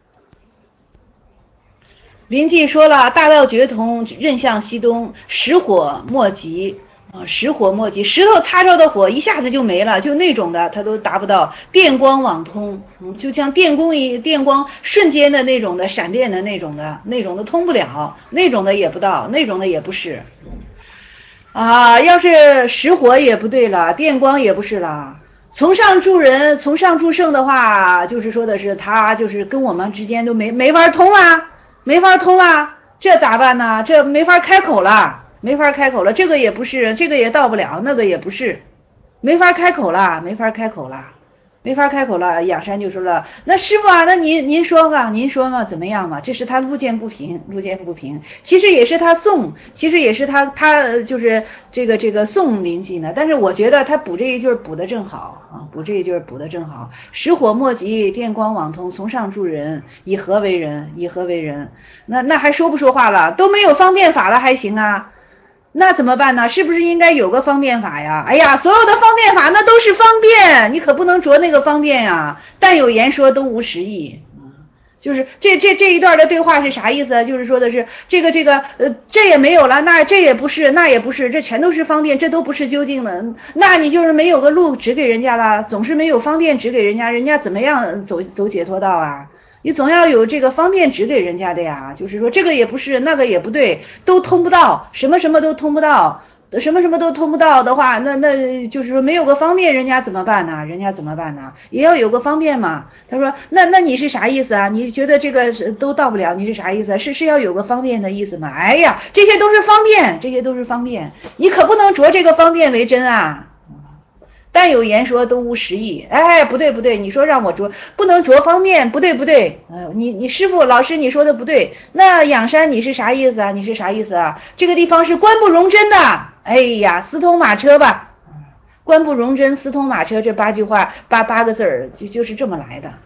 临济说了，大道绝同，任向西东，石火莫及啊，石火莫及，石头擦着的火一下子就没了，就那种的它都达不到。电光网通，嗯，就像电工一电光瞬间的那种的闪电的那种的那种的通不了，那种的也不到，那种的也不是啊。要是石火也不对了，电光也不是了。从上助人，从上助圣的话，就是说的是他就是跟我们之间都没没法通啊，没法通啊，这咋办呢？这没法开口了，没法开口了，这个也不是，这个也到不了，那个也不是，没法开口了，没法开口了，没法开口了。仰山就说了，那师傅啊，那您您说吧，您说嘛，怎么样嘛？这是他路见不平，路见不平，其实也是他送，其实也是他他就是这个这个送临济呢。但是我觉得他补这一句补的正好啊，补这一句补的正好。石火莫及，电光网通，从上助人，以何为人？以何为人？那那还说不说话了？都没有方便法了还行啊？那怎么办呢？是不是应该有个方便法呀？哎呀，所有的方便法那都是方便，你可不能着那个方便呀。但有言说，都无实意。就是这这这一段的对话是啥意思？就是说的是这个这个呃，这也没有了，那这也不是，那也不是，这全都是方便，这都不是究竟的。那你就是没有个路指给人家了，总是没有方便指给人家，人家怎么样走走解脱道啊？你总要有这个方便指给人家的呀，就是说这个也不是，那个也不对，都通不到，什么什么都通不到，什么什么都通不到的话，那那就是说没有个方便，人家怎么办呢？人家怎么办呢？也要有个方便嘛。他说，那那你是啥意思啊？你觉得这个都到不了，你是啥意思啊？是是要有个方便的意思吗？哎呀，这些都是方便，这些都是方便，你可不能着这个方便为真啊。但有言说都无实意，哎，不对不对，你说让我着不能着方便，不对不对，呃，你你师傅老师你说的不对，那仰山你是啥意思啊？你是啥意思啊？这个地方是官不容真的，哎呀，私通马车吧，官不容真，私通马车，这八句话八八个字儿就就是这么来的。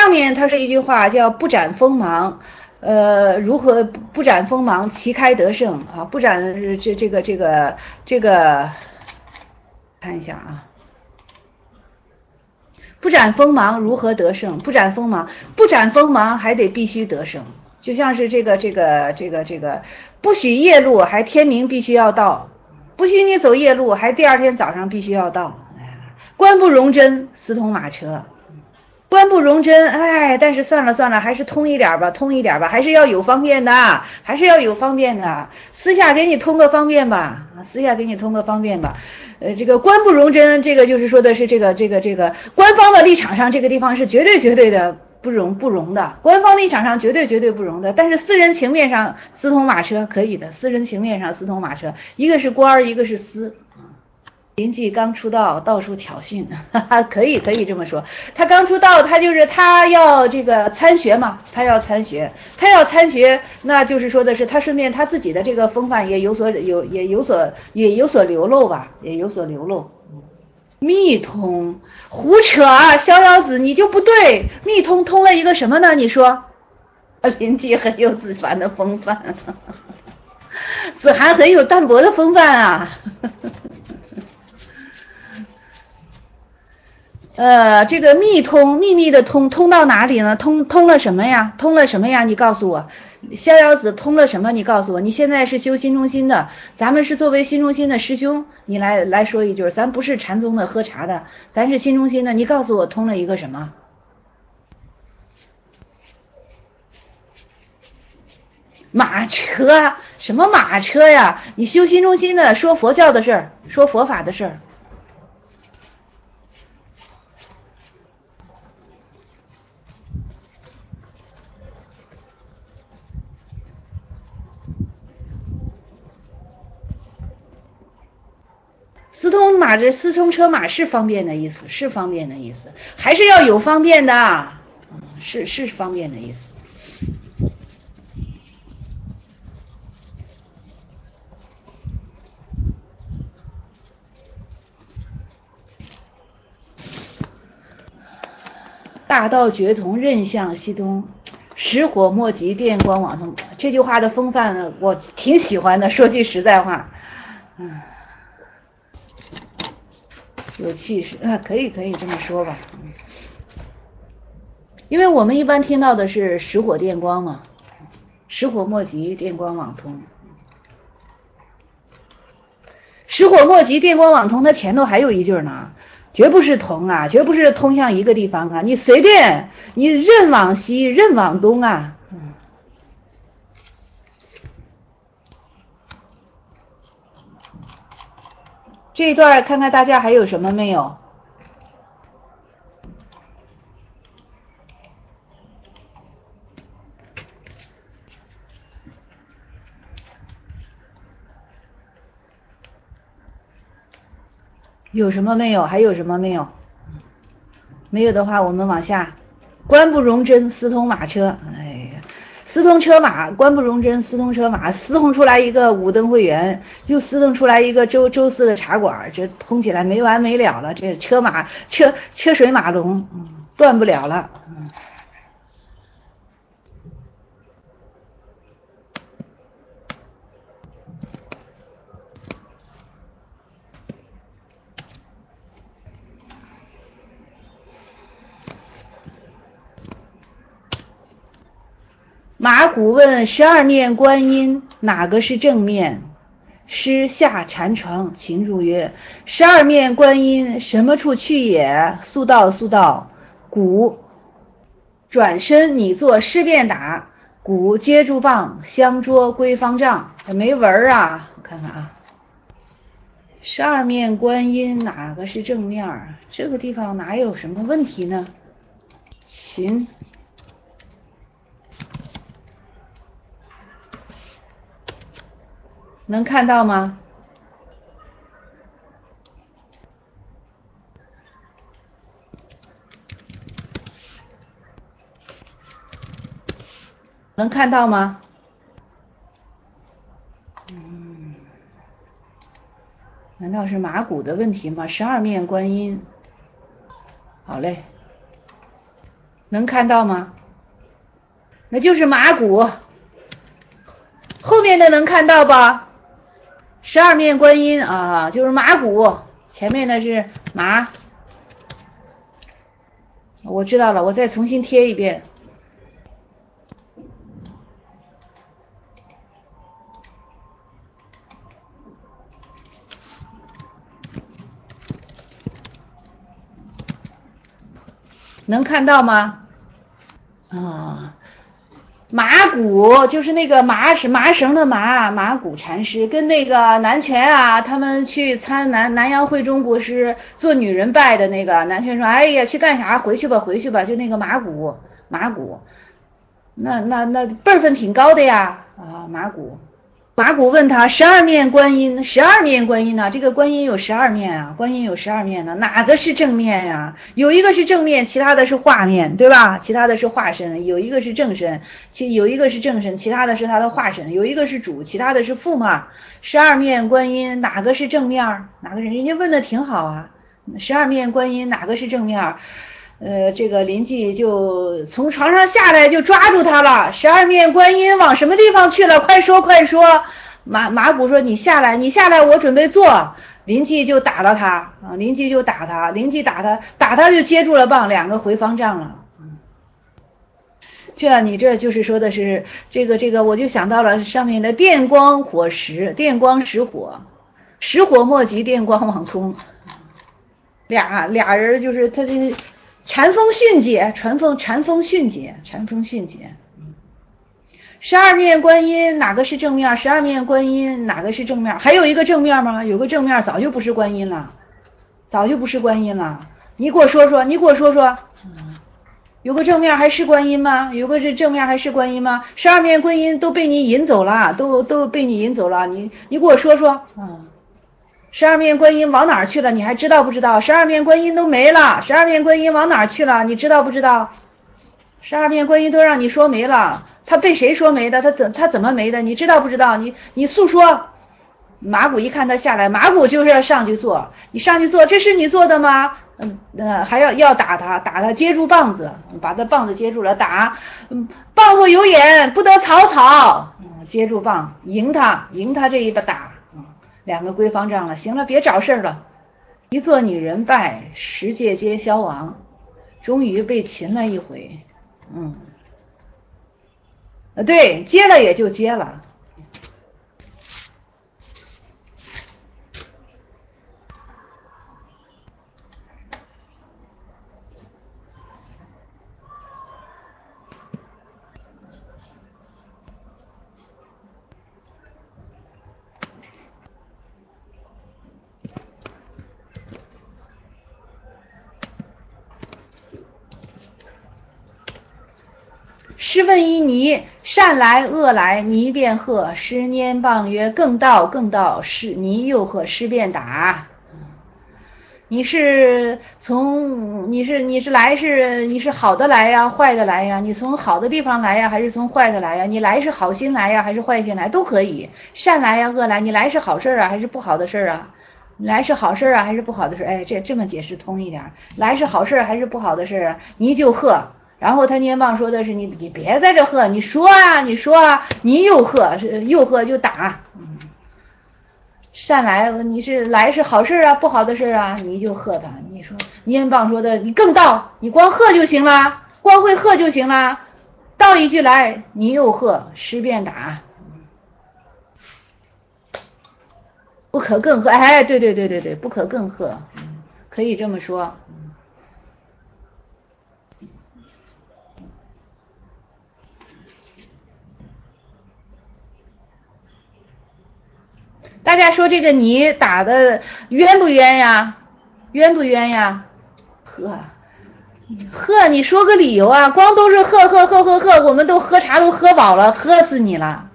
上面他说一句话叫不展锋芒，呃，如何不展锋芒，旗开得胜啊？不展这这个这个这个，看一下啊。不展锋芒如何得胜？不展锋芒，不展锋芒还得必须得胜，就像是这个这个这个这个，不许夜路，还天明必须要到，不许你走夜路，还第二天早上必须要到。官不容针，私通马车。官不容针，哎，但是算了算了，还是通一点吧，通一点吧，还是要有方便的，还是要有方便的，私下给你通个方便吧，私下给你通个方便吧。呃，这个官不容针，这个就是说的是这个这个这个官方的立场上，这个地方是绝对绝对的不容不容的，官方立场上绝对绝对不容的，但是私人情面上私通马车可以的，私人情面上私通马车，一个是官，一个是私。林记刚出道，到处挑衅，哈哈，可以可以这么说。他刚出道，他就是他要这个参学嘛，他要参学，他要参学，那就是说的是他顺便他自己的这个风范也有所有也有所也有所流露吧，也有所流露。密通，胡扯啊，逍遥子你就不对，密通通了一个什么呢？你说，林记很有子涵的风范，子涵很有淡泊的风范啊。呃，这个密通，秘密的通，通到哪里呢？通通了什么呀？通了什么呀？你告诉我，逍遥子通了什么？你告诉我，你现在是修新中心的，咱们是作为新中心的师兄，你来来说一句，咱不是禅宗的喝茶的，咱是新中心的，你告诉我通了一个什么？马车？什么马车呀？你修新中心的，说佛教的事儿，说佛法的事儿。私通马这私通车马是方便的意思，是方便的意思，还是要有方便的，嗯、是是方便的意思。大道绝同，任向西东，石火莫及，电光网通。这句话的风范呢，我挺喜欢的。说句实在话，嗯，有气势啊，可以可以这么说吧。嗯，因为我们一般听到的是石火电光嘛，石火莫及，电光网通。石火莫及，电光网通，它前头还有一句呢。绝不是同啊，绝不是通向一个地方啊！你随便，你任往西，任往东啊。嗯，这一段看看大家还有什么没有？有什么没有？还有什么没有？没有的话，我们往下。官不容针，私通马车。哎呀，私通车马，官不容针，私通车马，私通出来一个五灯会员，又私通出来一个周周四的茶馆，这通起来没完没了了。这车马车车水马龙，嗯，断不了了。嗯，马古问十二面观音哪个是正面？师下禅床情入曰：十二面观音什么处去也？速道速道。古转身你做尸便打，古接住棒相捉归方丈。没文啊，我看看啊。十二面观音哪个是正面？这个地方哪有什么问题呢？秦能看到吗？能看到吗？嗯，难道是马骨的问题吗？十二面观音，好嘞。 能看到吗？那就是马骨。后面的能看到吧？十二面观音啊，就是马骨，前面的是马。我知道了，我再重新贴一遍。能看到吗？啊，马骨就是那个麻是麻绳的麻，马骨禅师跟那个南拳啊，他们去参南南阳会中国师做女人拜的那个南拳说，哎呀，去干啥？回去吧，回去吧，就那个马骨，马骨，那那那辈分挺高的呀，啊，马骨。马骨问他十二面观音，十二面观音呢、啊？这个观音有十二面啊，观音有十二面呢、啊，哪个是正面呀、啊？有一个是正面，其他的是化面，对吧？其他的是化身，有一个是正身，其有一个是正身，其他的是他的化身，有一个是主，其他的是副嘛。十二面观音哪个是正面？哪个是？人家问的挺好啊，十二面观音哪个是正面？呃，这个临济就从床上下来就抓住他了。十二面观音往什么地方去了？快说快说！马马古说：“你下来，你下来，我准备做。”临济就打了他啊，临济就打他，临济打他，打他就接住了棒，两个回方丈了。这你这就是说的是这个这个，我就想到了上面的电光火石，电光石火，石火莫及电光网通，俩俩人就是他这个。禅风迅捷，禅风禅风迅捷，禅风迅捷。十二面观音哪个是正面？十二面观音哪个是正面？还有一个正面吗？有个正面早就不是观音了，早就不是观音了。你给我说说，你给我说说，有个正面还是观音吗？有个是正面还是观音吗？十二面观音都被你引走了，都都被你引走了。你你给我说说，嗯。十二面观音往哪儿去了？你还知道不知道？十二面观音都没了，十二面观音往哪儿去了？你知道不知道？十二面观音都让你说没了，他被谁说没的？他怎他怎么没的？你知道不知道？你你诉说。马古一看他下来，马古就是要上去做，你上去做，这是你做的吗？嗯呃，还要要打他，打他接住棒子，把他棒子接住了，打，嗯，棒后有眼，不得草草，嗯，接住棒，赢他，赢他这一把打。两个归方丈了，行了，别找事了。一做女人败，十界皆消亡，终于被擒了一回。嗯，对，接了也就接了。师问一尼，善来恶来，尼便喝。师拈棒曰：更道更道。师尼又喝，师便打。你是从你是你是来是你是好的来呀，坏的来呀？你从好的地方来呀，还是从坏的来呀？你来是好心来呀，还是坏心来？都可以，善来呀，恶来。你来是好事啊，还是不好的事啊？来是好事啊，还是不好的事？哎，这这么解释通一点。来是好事还是不好的事啊？你就喝。然后他拈棒说的是你你别在这喝，你说啊你说啊，你又喝又喝就打。嗯，善来你是来是好事啊，不好的事啊，你就喝他。你说拈棒说的你更道，你光喝就行了，光会喝就行了。道一句来，你又喝，师便打。不可更喝，哎，对对对对对，不可更喝，可以这么说。大家说这个你打的冤不冤呀？冤不冤呀？喝喝，你说个理由啊！光都是喝喝喝喝喝，我们都喝茶都喝饱了，喝死你了。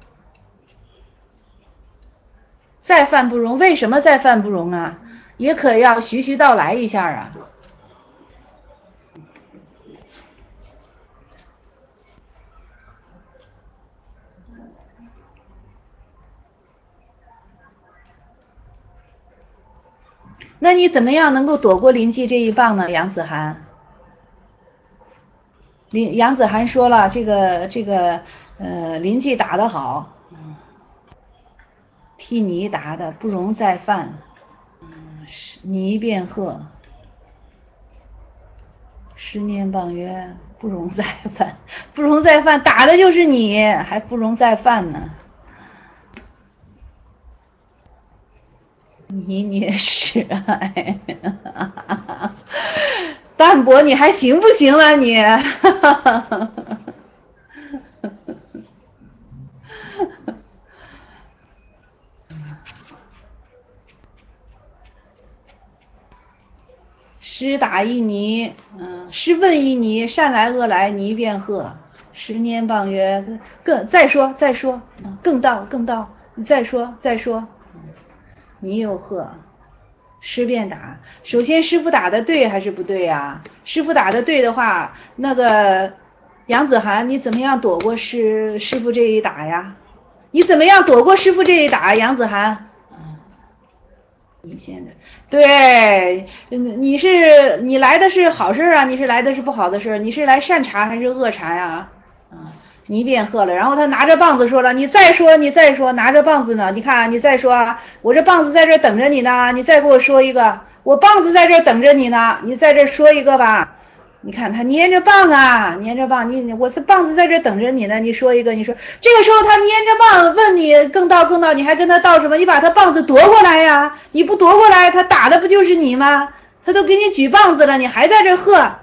再犯不容，为什么再犯不容啊？也可要徐徐道来一下啊。那你怎么样能够躲过临济这一棒呢？杨子涵， 林杨子涵说了，这个这个呃林记打得好，替你打的不容再犯，你便鹤，十年傍月不容再犯，不容再犯，打的就是你，还不容再犯呢。你你也是，哎，淡泊你还行不行了你？诗打一泥，嗯，诗问一泥，善来恶来泥便鹤，十年傍月更再说再说，更道更道，你再说再说，泥又鹤。诗便打，首先师傅打的对还是不对呀？师傅打的对的话，那个杨子涵你怎么样躲过师师傅这一打呀？你怎么样躲过师傅这一打，杨子涵？你现在对，你是你来的是好事啊，你是来的是不好的事，你是来善茬还是恶茬呀？啊，你便喝了，然后他拿着棒子说了，你再说你再说，拿着棒子呢，你看你再说啊，我这棒子在这等着你呢，你再给我说一个，我棒子在这等着你呢，你在这说一个吧。你看他捏着棒啊，捏着棒，你我这棒子在这等着你呢，你说一个，你说这个时候他捏着棒问你更道更道，你还跟他道什么？你把他棒子夺过来呀，你不夺过来，他打的不就是你吗？他都给你举棒子了，你还在这喝，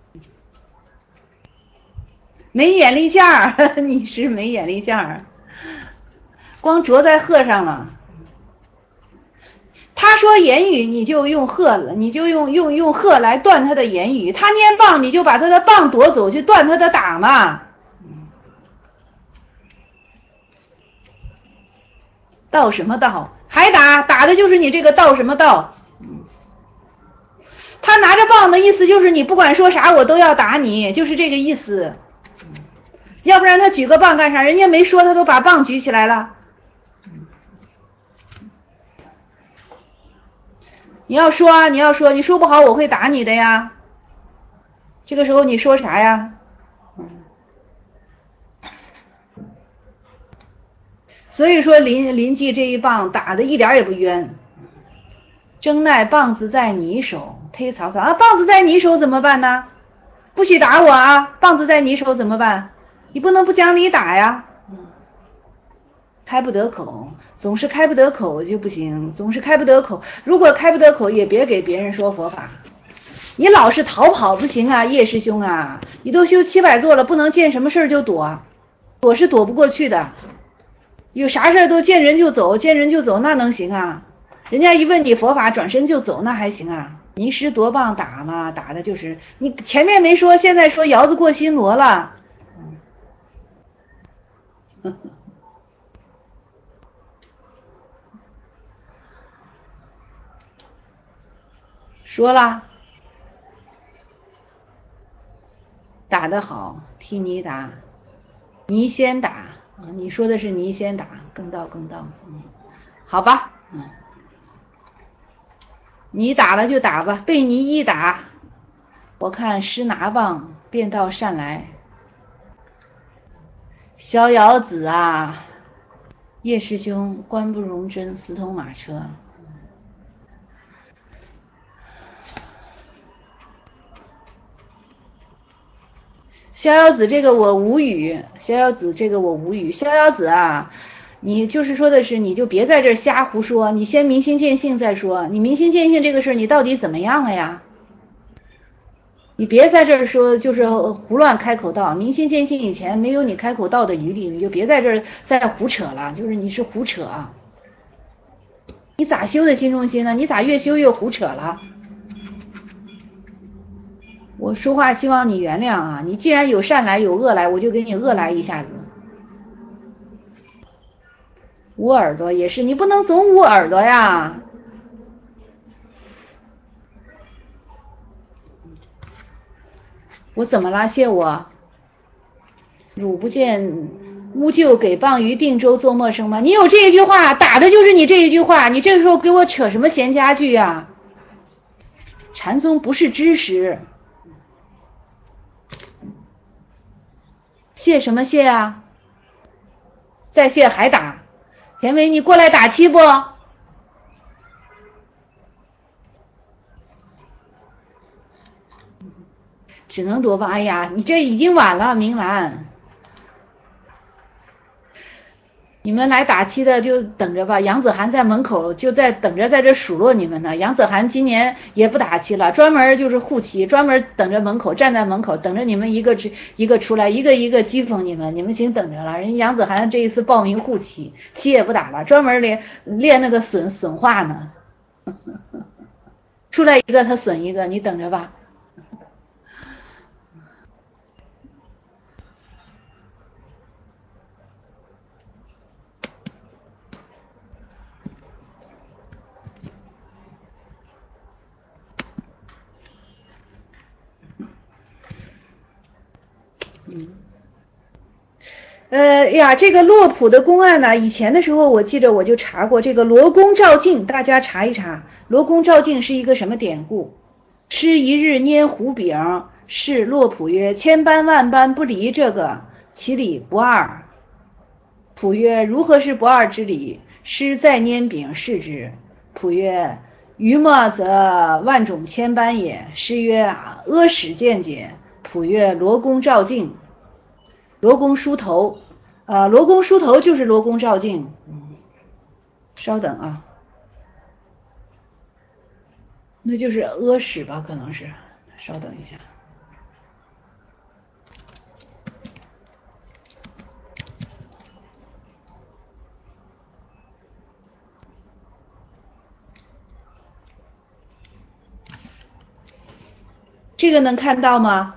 没眼力见儿，你是没眼力见儿，光着在鹤上了。他说言语，你就用鹤了，你就用用用鹤来断他的言语。他捏棒，你就把他的棒夺走，去断他的打嘛。道什么道？还打，打的就是你这个道什么道？他拿着棒的意思就是你不管说啥我都要打你，就是这个意思。要不然他举个棒干啥？人家没说，他都把棒举起来了。你要说啊，你要说，你说不好我会打你的呀。这个时候你说啥呀？所以说林林记这一棒打的一点也不冤。争奈棒子在你手，忒曹操啊！棒子在你手怎么办呢？不许打我啊！棒子在你手怎么办？你不能不讲理打呀。开不得口，总是开不得口就不行，总是开不得口。如果开不得口，也别给别人说佛法。你老是逃跑不行啊，叶师兄啊，你都修七百座了，不能见什么事就躲，躲是躲不过去的。有啥事都见人就走，见人就走，那能行啊？人家一问你佛法，转身就走，那还行啊？泥石夺棒打嘛，打的就是你前面没说，现在说窑子过新罗了。说了，打得好，替你打，你先打，你说的是你先打，更道更道，嗯，好吧，嗯，你打了就打吧，被你一打，我看师拿棒便到善来。逍遥子啊，叶师兄，官不容真，私通马车。逍遥子这个我无语，逍遥子这个我无语。逍遥子啊，你就是说的是，你就别在这瞎胡说，你先明心见性再说。你明心见性这个事你到底怎么样了呀？你别在这说就是胡乱开口道，明心见性以前没有你开口道的余地，你就别在这再胡扯了，就是你是胡扯。你咋修的心中心呢？你咋越修越胡扯了？我说话希望你原谅啊！你既然有善来有恶来，我就给你恶来一下子。捂耳朵也是，你不能总捂耳朵呀。我怎么了？谢我？汝不见乌臼给棒于定州做陌生吗？你有这一句话，打的就是你这一句话，你这时候给我扯什么闲家具呀？禅宗不是知识。 谢什么谢啊？再谢还打。田伟，你过来打七不？只能夺棒。哎呀，你这已经晚了，明兰。你们来打七的就等着吧，杨子涵在门口就在等着，在这数落你们呢。杨子涵今年也不打七了，专门就是护旗，专门等着门口，站在门口等着你们一个一个出来，一个一个讥讽你们，你们请等着了。人杨子涵这一次报名护旗，七也不打了，专门练练那个损损话呢。出来一个他损一个，你等着吧。嗯，呃呀，这个洛普的公案呢，以前的时候我记得我就查过，这个罗公赵敬，大家查一查，罗公赵敬是一个什么典故？吃一日捏胡饼，是洛普曰：千般万般不离这个，其理不二。普曰：如何是不二之理？师再捏饼试之。普曰：愚莫则万种千般也。师曰：阿史见解。普曰：罗公赵敬。罗公梳头，啊、呃，罗公梳头就是罗公赵敬。嗯，稍等啊，那就是阿史吧，可能是，稍等一下。这个能看到吗？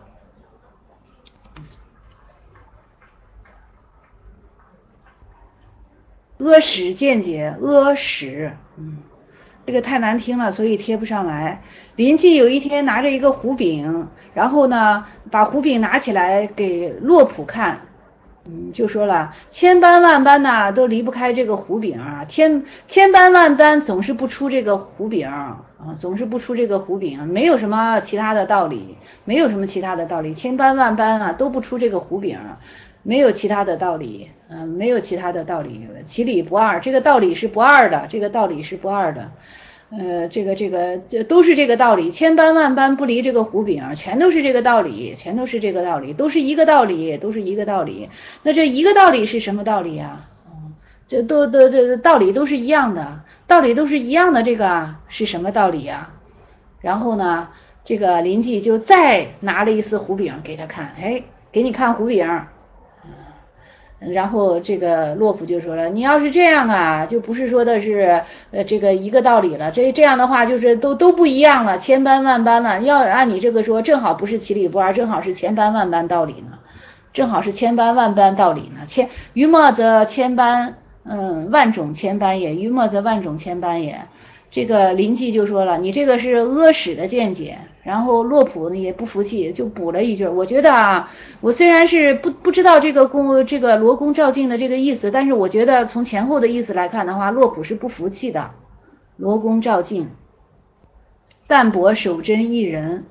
阿史见解，阿史，嗯，这个太难听了，所以贴不上来。林记有一天拿着一个胡饼，然后呢，把胡饼拿起来给洛普看，嗯，就说了，千般万般呐，都离不开这个胡饼啊，千千般万般总是不出这个胡饼啊，总是不出这个胡饼，没有什么其他的道理，没有什么其他的道理，千般万般啊都不出这个胡饼。没有其他的道理，嗯、呃，没有其他的道理，其理不二，这个道理是不二的，这个道理是不二的，呃，这个这个这都是这个道理，千般万般不离这个胡饼，全都是这个道理，全都是这个道理，都是一个道理，都是一个道理。那这一个道理是什么道理啊？嗯，这都都这道理都是一样的，道理都是一样的，这个是什么道理啊？然后呢，这个林记就再拿了一丝胡饼给他看，哎，给你看胡饼。然后这个洛普就说了，你要是这样啊，就不是说的是呃这个一个道理了，这这样的话就是都都不一样了，千般万般了。要按你这个说，正好不是其理不二，正好是千般万般道理呢，正好是千般万般道理呢。千愚莫则千般，嗯，万种千般也；愚莫则万种千般也。这个林记就说了，你这个是阿史的见解。然后洛普呢也不服气，就补了一句，我觉得啊，我虽然是不不知道这个公这个罗公赵敬的这个意思，但是我觉得从前后的意思来看的话，洛普是不服气的。罗公赵敬，淡泊守贞一人，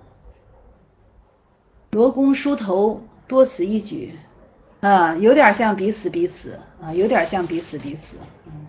罗公梳头多此一举，啊，有点像彼此彼此啊，有点像彼此彼此，嗯。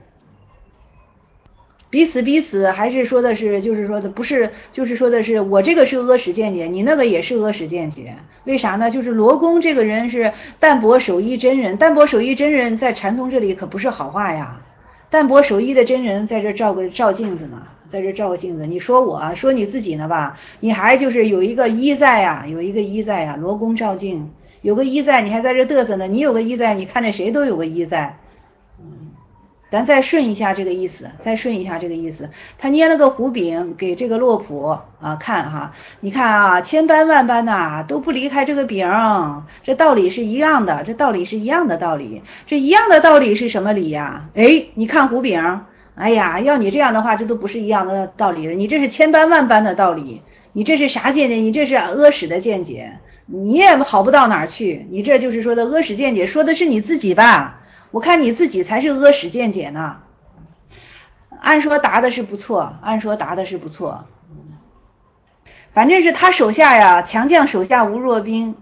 彼此彼此，还是说的是，就是说的不是，就是说的是我这个是阿史见解，你那个也是阿史见解，为啥呢？就是罗公这个人是淡泊守一真人，淡泊守一真人在禅宗这里可不是好话呀。淡泊守一的真人在这照个照镜子呢，在这照个镜子，你说我说你自己呢吧，你还就是有一个一在呀，有一个一在呀，罗公照镜有个一在，你还在这嘚瑟呢，你有个一在，你看着谁都有个一在。咱再顺一下这个意思，再顺一下这个意思。他捏了个胡饼给这个洛普啊看哈，你看啊，千般万般呐、啊、都不离开这个饼，这道理是一样的，这道理是一样的道理，这一样的道理是什么理呀？哎，你看胡饼，哎呀，要你这样的话，这都不是一样的道理了，你这是千般万般的道理，你这是啥见解？你这是阿史的见解，你也好不到哪儿去，你这就是说的阿史见解，说的是你自己吧？我看你自己才是阿史见解呢。按说答的是不错，按说答的是不错，反正是他手下呀，强将手下无弱兵，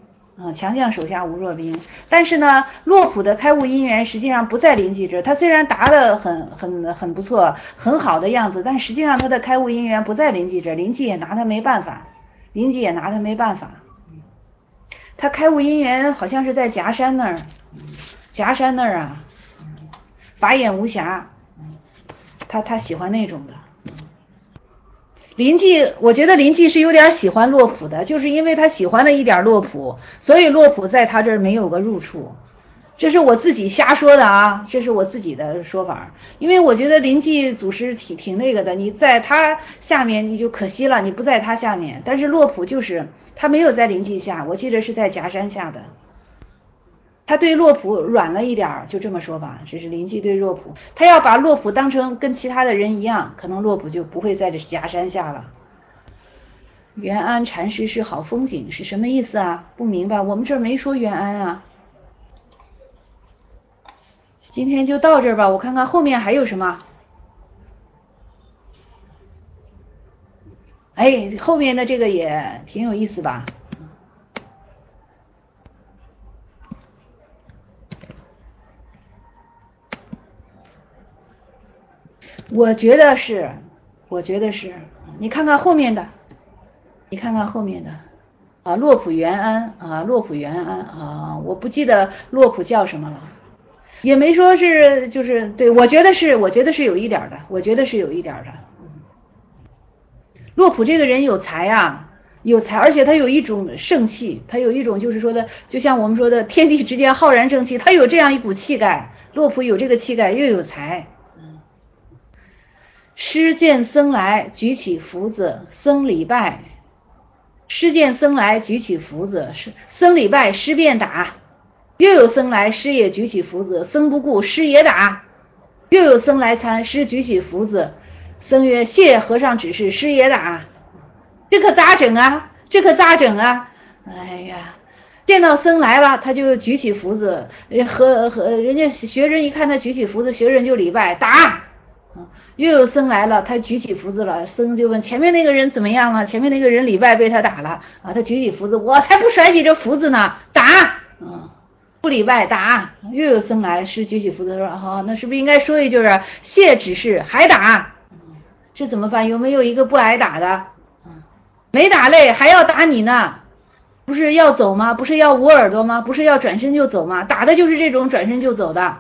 啊，强将手下无弱兵。但是呢，洛普的开悟姻缘实际上不在临济这，他虽然答得很很很不错，很好的样子，但实际上他的开悟姻缘不在临济这，临济也拿他没办法，临济也拿他没办法。他开悟姻缘好像是在夹山那儿，夹山那儿啊，法眼无瑕，他他喜欢那种的。临济，我觉得临济是有点喜欢洛普的，就是因为他喜欢了一点洛普，所以洛普在他这儿没有个入处。这是我自己瞎说的啊，这是我自己的说法。因为我觉得临济祖师挺挺那个的，你在他下面你就可惜了，你不在他下面。但是洛普就是他没有在临济下，我记得是在夹山下的。他对洛普软了一点，就这么说吧，这是临济对洛普，他要把洛普当成跟其他的人一样，可能洛普就不会在这夹山下了。元安禅师是好风景是什么意思啊？不明白，我们这儿没说元安啊。今天就到这儿吧，我看看后面还有什么。哎，后面的这个也挺有意思吧。我觉得是，我觉得是，你看看后面的，你看看后面的啊，洛普元安啊，洛普元安啊，我不记得洛普叫什么了，也没说是就是对，我觉得是，我觉得是有一点的，我觉得是有一点的。洛普这个人有才啊，有才，而且他有一种盛气，他有一种就是说的，就像我们说的天地之间浩然正气，他有这样一股气概，洛普有这个气概，又有才。师见僧来，举起福子，僧礼拜。师见僧来，举起福子，僧礼拜，师便打。又有僧来，师也举起福子，僧不顾，师也打。又有僧来参，师举起福子，僧曰：谢和尚指示，师也打。这可咋整啊？这可咋整啊？哎呀，见到僧来了，他就举起福子，和和人家学生一看他举起福子，学生就礼拜打。又有僧来了，他举起福子了，僧就问前面那个人怎么样了？前面那个人礼拜被他打了啊，他举起福子，我才不甩你这福子呢，打，嗯，不礼拜打。又有僧来，师举起福子说，好、哦，那是不是应该说一句啊？谢指示还打，这怎么办？有没有一个不挨打的？没打累还要打你呢？不是要走吗？不是要捂耳朵吗？不是要转身就走吗？打的就是这种转身就走的。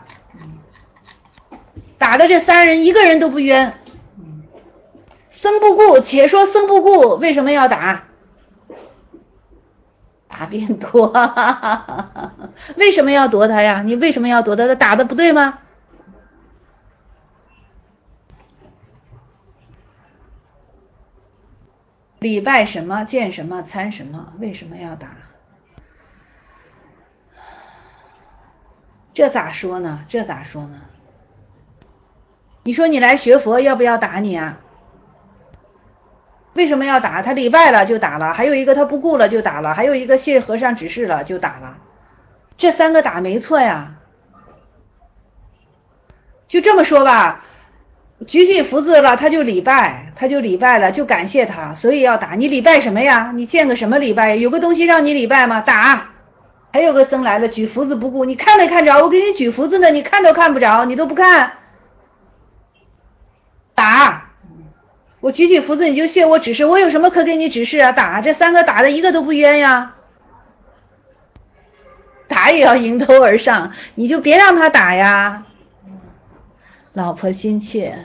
打的这三人一个人都不冤。僧不顾，且说僧不顾为什么要打？打便夺，为什么要夺他呀？你为什么要夺他？他打的不对吗？礼拜什么，见什么，参什么，为什么要打？这咋说呢？这咋说呢？你说你来学佛要不要打你啊？为什么要打？他礼拜了就打了，还有一个他不顾了就打了，还有一个谢和尚指示了就打了，这三个打没错呀。就这么说吧，举起福子了他就礼拜，他就礼拜了，就感谢他，所以要打。你礼拜什么呀？你见个什么礼拜？有个东西让你礼拜吗？打。还有个僧来了，举福子不顾，你看没看着？我给你举福子呢，你看都看不着，你都不看，打。我举起福子你就谢我指示，我有什么可给你指示啊？打。这三个打的一个都不冤呀，打也要迎头而上，你就别让他打呀。老婆心切，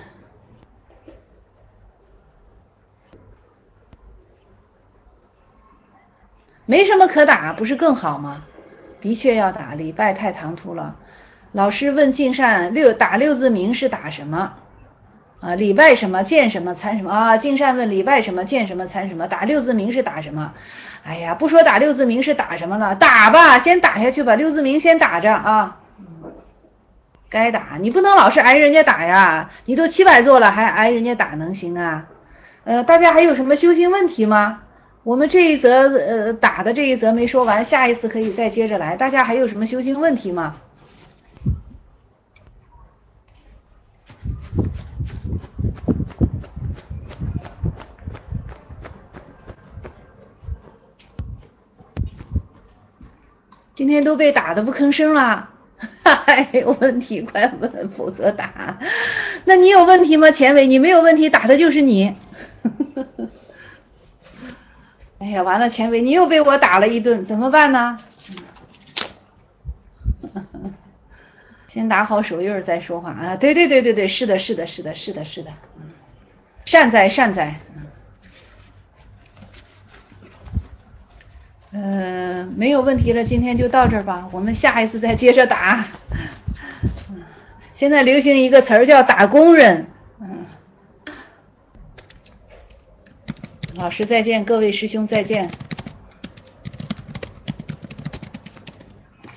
没什么可打，不是更好吗？的确要打，礼拜太唐突了。老师问净善，六打六字名是打什么啊？礼拜什么，见什么，参什么啊？净善问礼拜什么，见什么，参什么？打六字名是打什么？哎呀，不说打六字名是打什么了，打吧，先打下去吧，六字名先打着啊。该打，你不能老是挨人家打呀，你都七百座了还挨人家打能行啊？呃，大家还有什么修行问题吗？我们这一则呃打的这一则没说完，下一次可以再接着来。大家还有什么修行问题吗？ 今天都被打的不吭声了。哎，有问题快问，否则打。那你有问题吗，钱伟？你没有问题，打的就是你。哎呀，完了，钱伟，你又被我打了一顿，怎么办呢？先打好手印再说话啊！对对对对对，是的，是的，是的，是的，是的，善哉善哉。嗯、呃，没有问题了，今天就到这儿吧，我们下一次再接着打。现在流行一个词儿叫打工人。嗯，老师再见，各位师兄再见。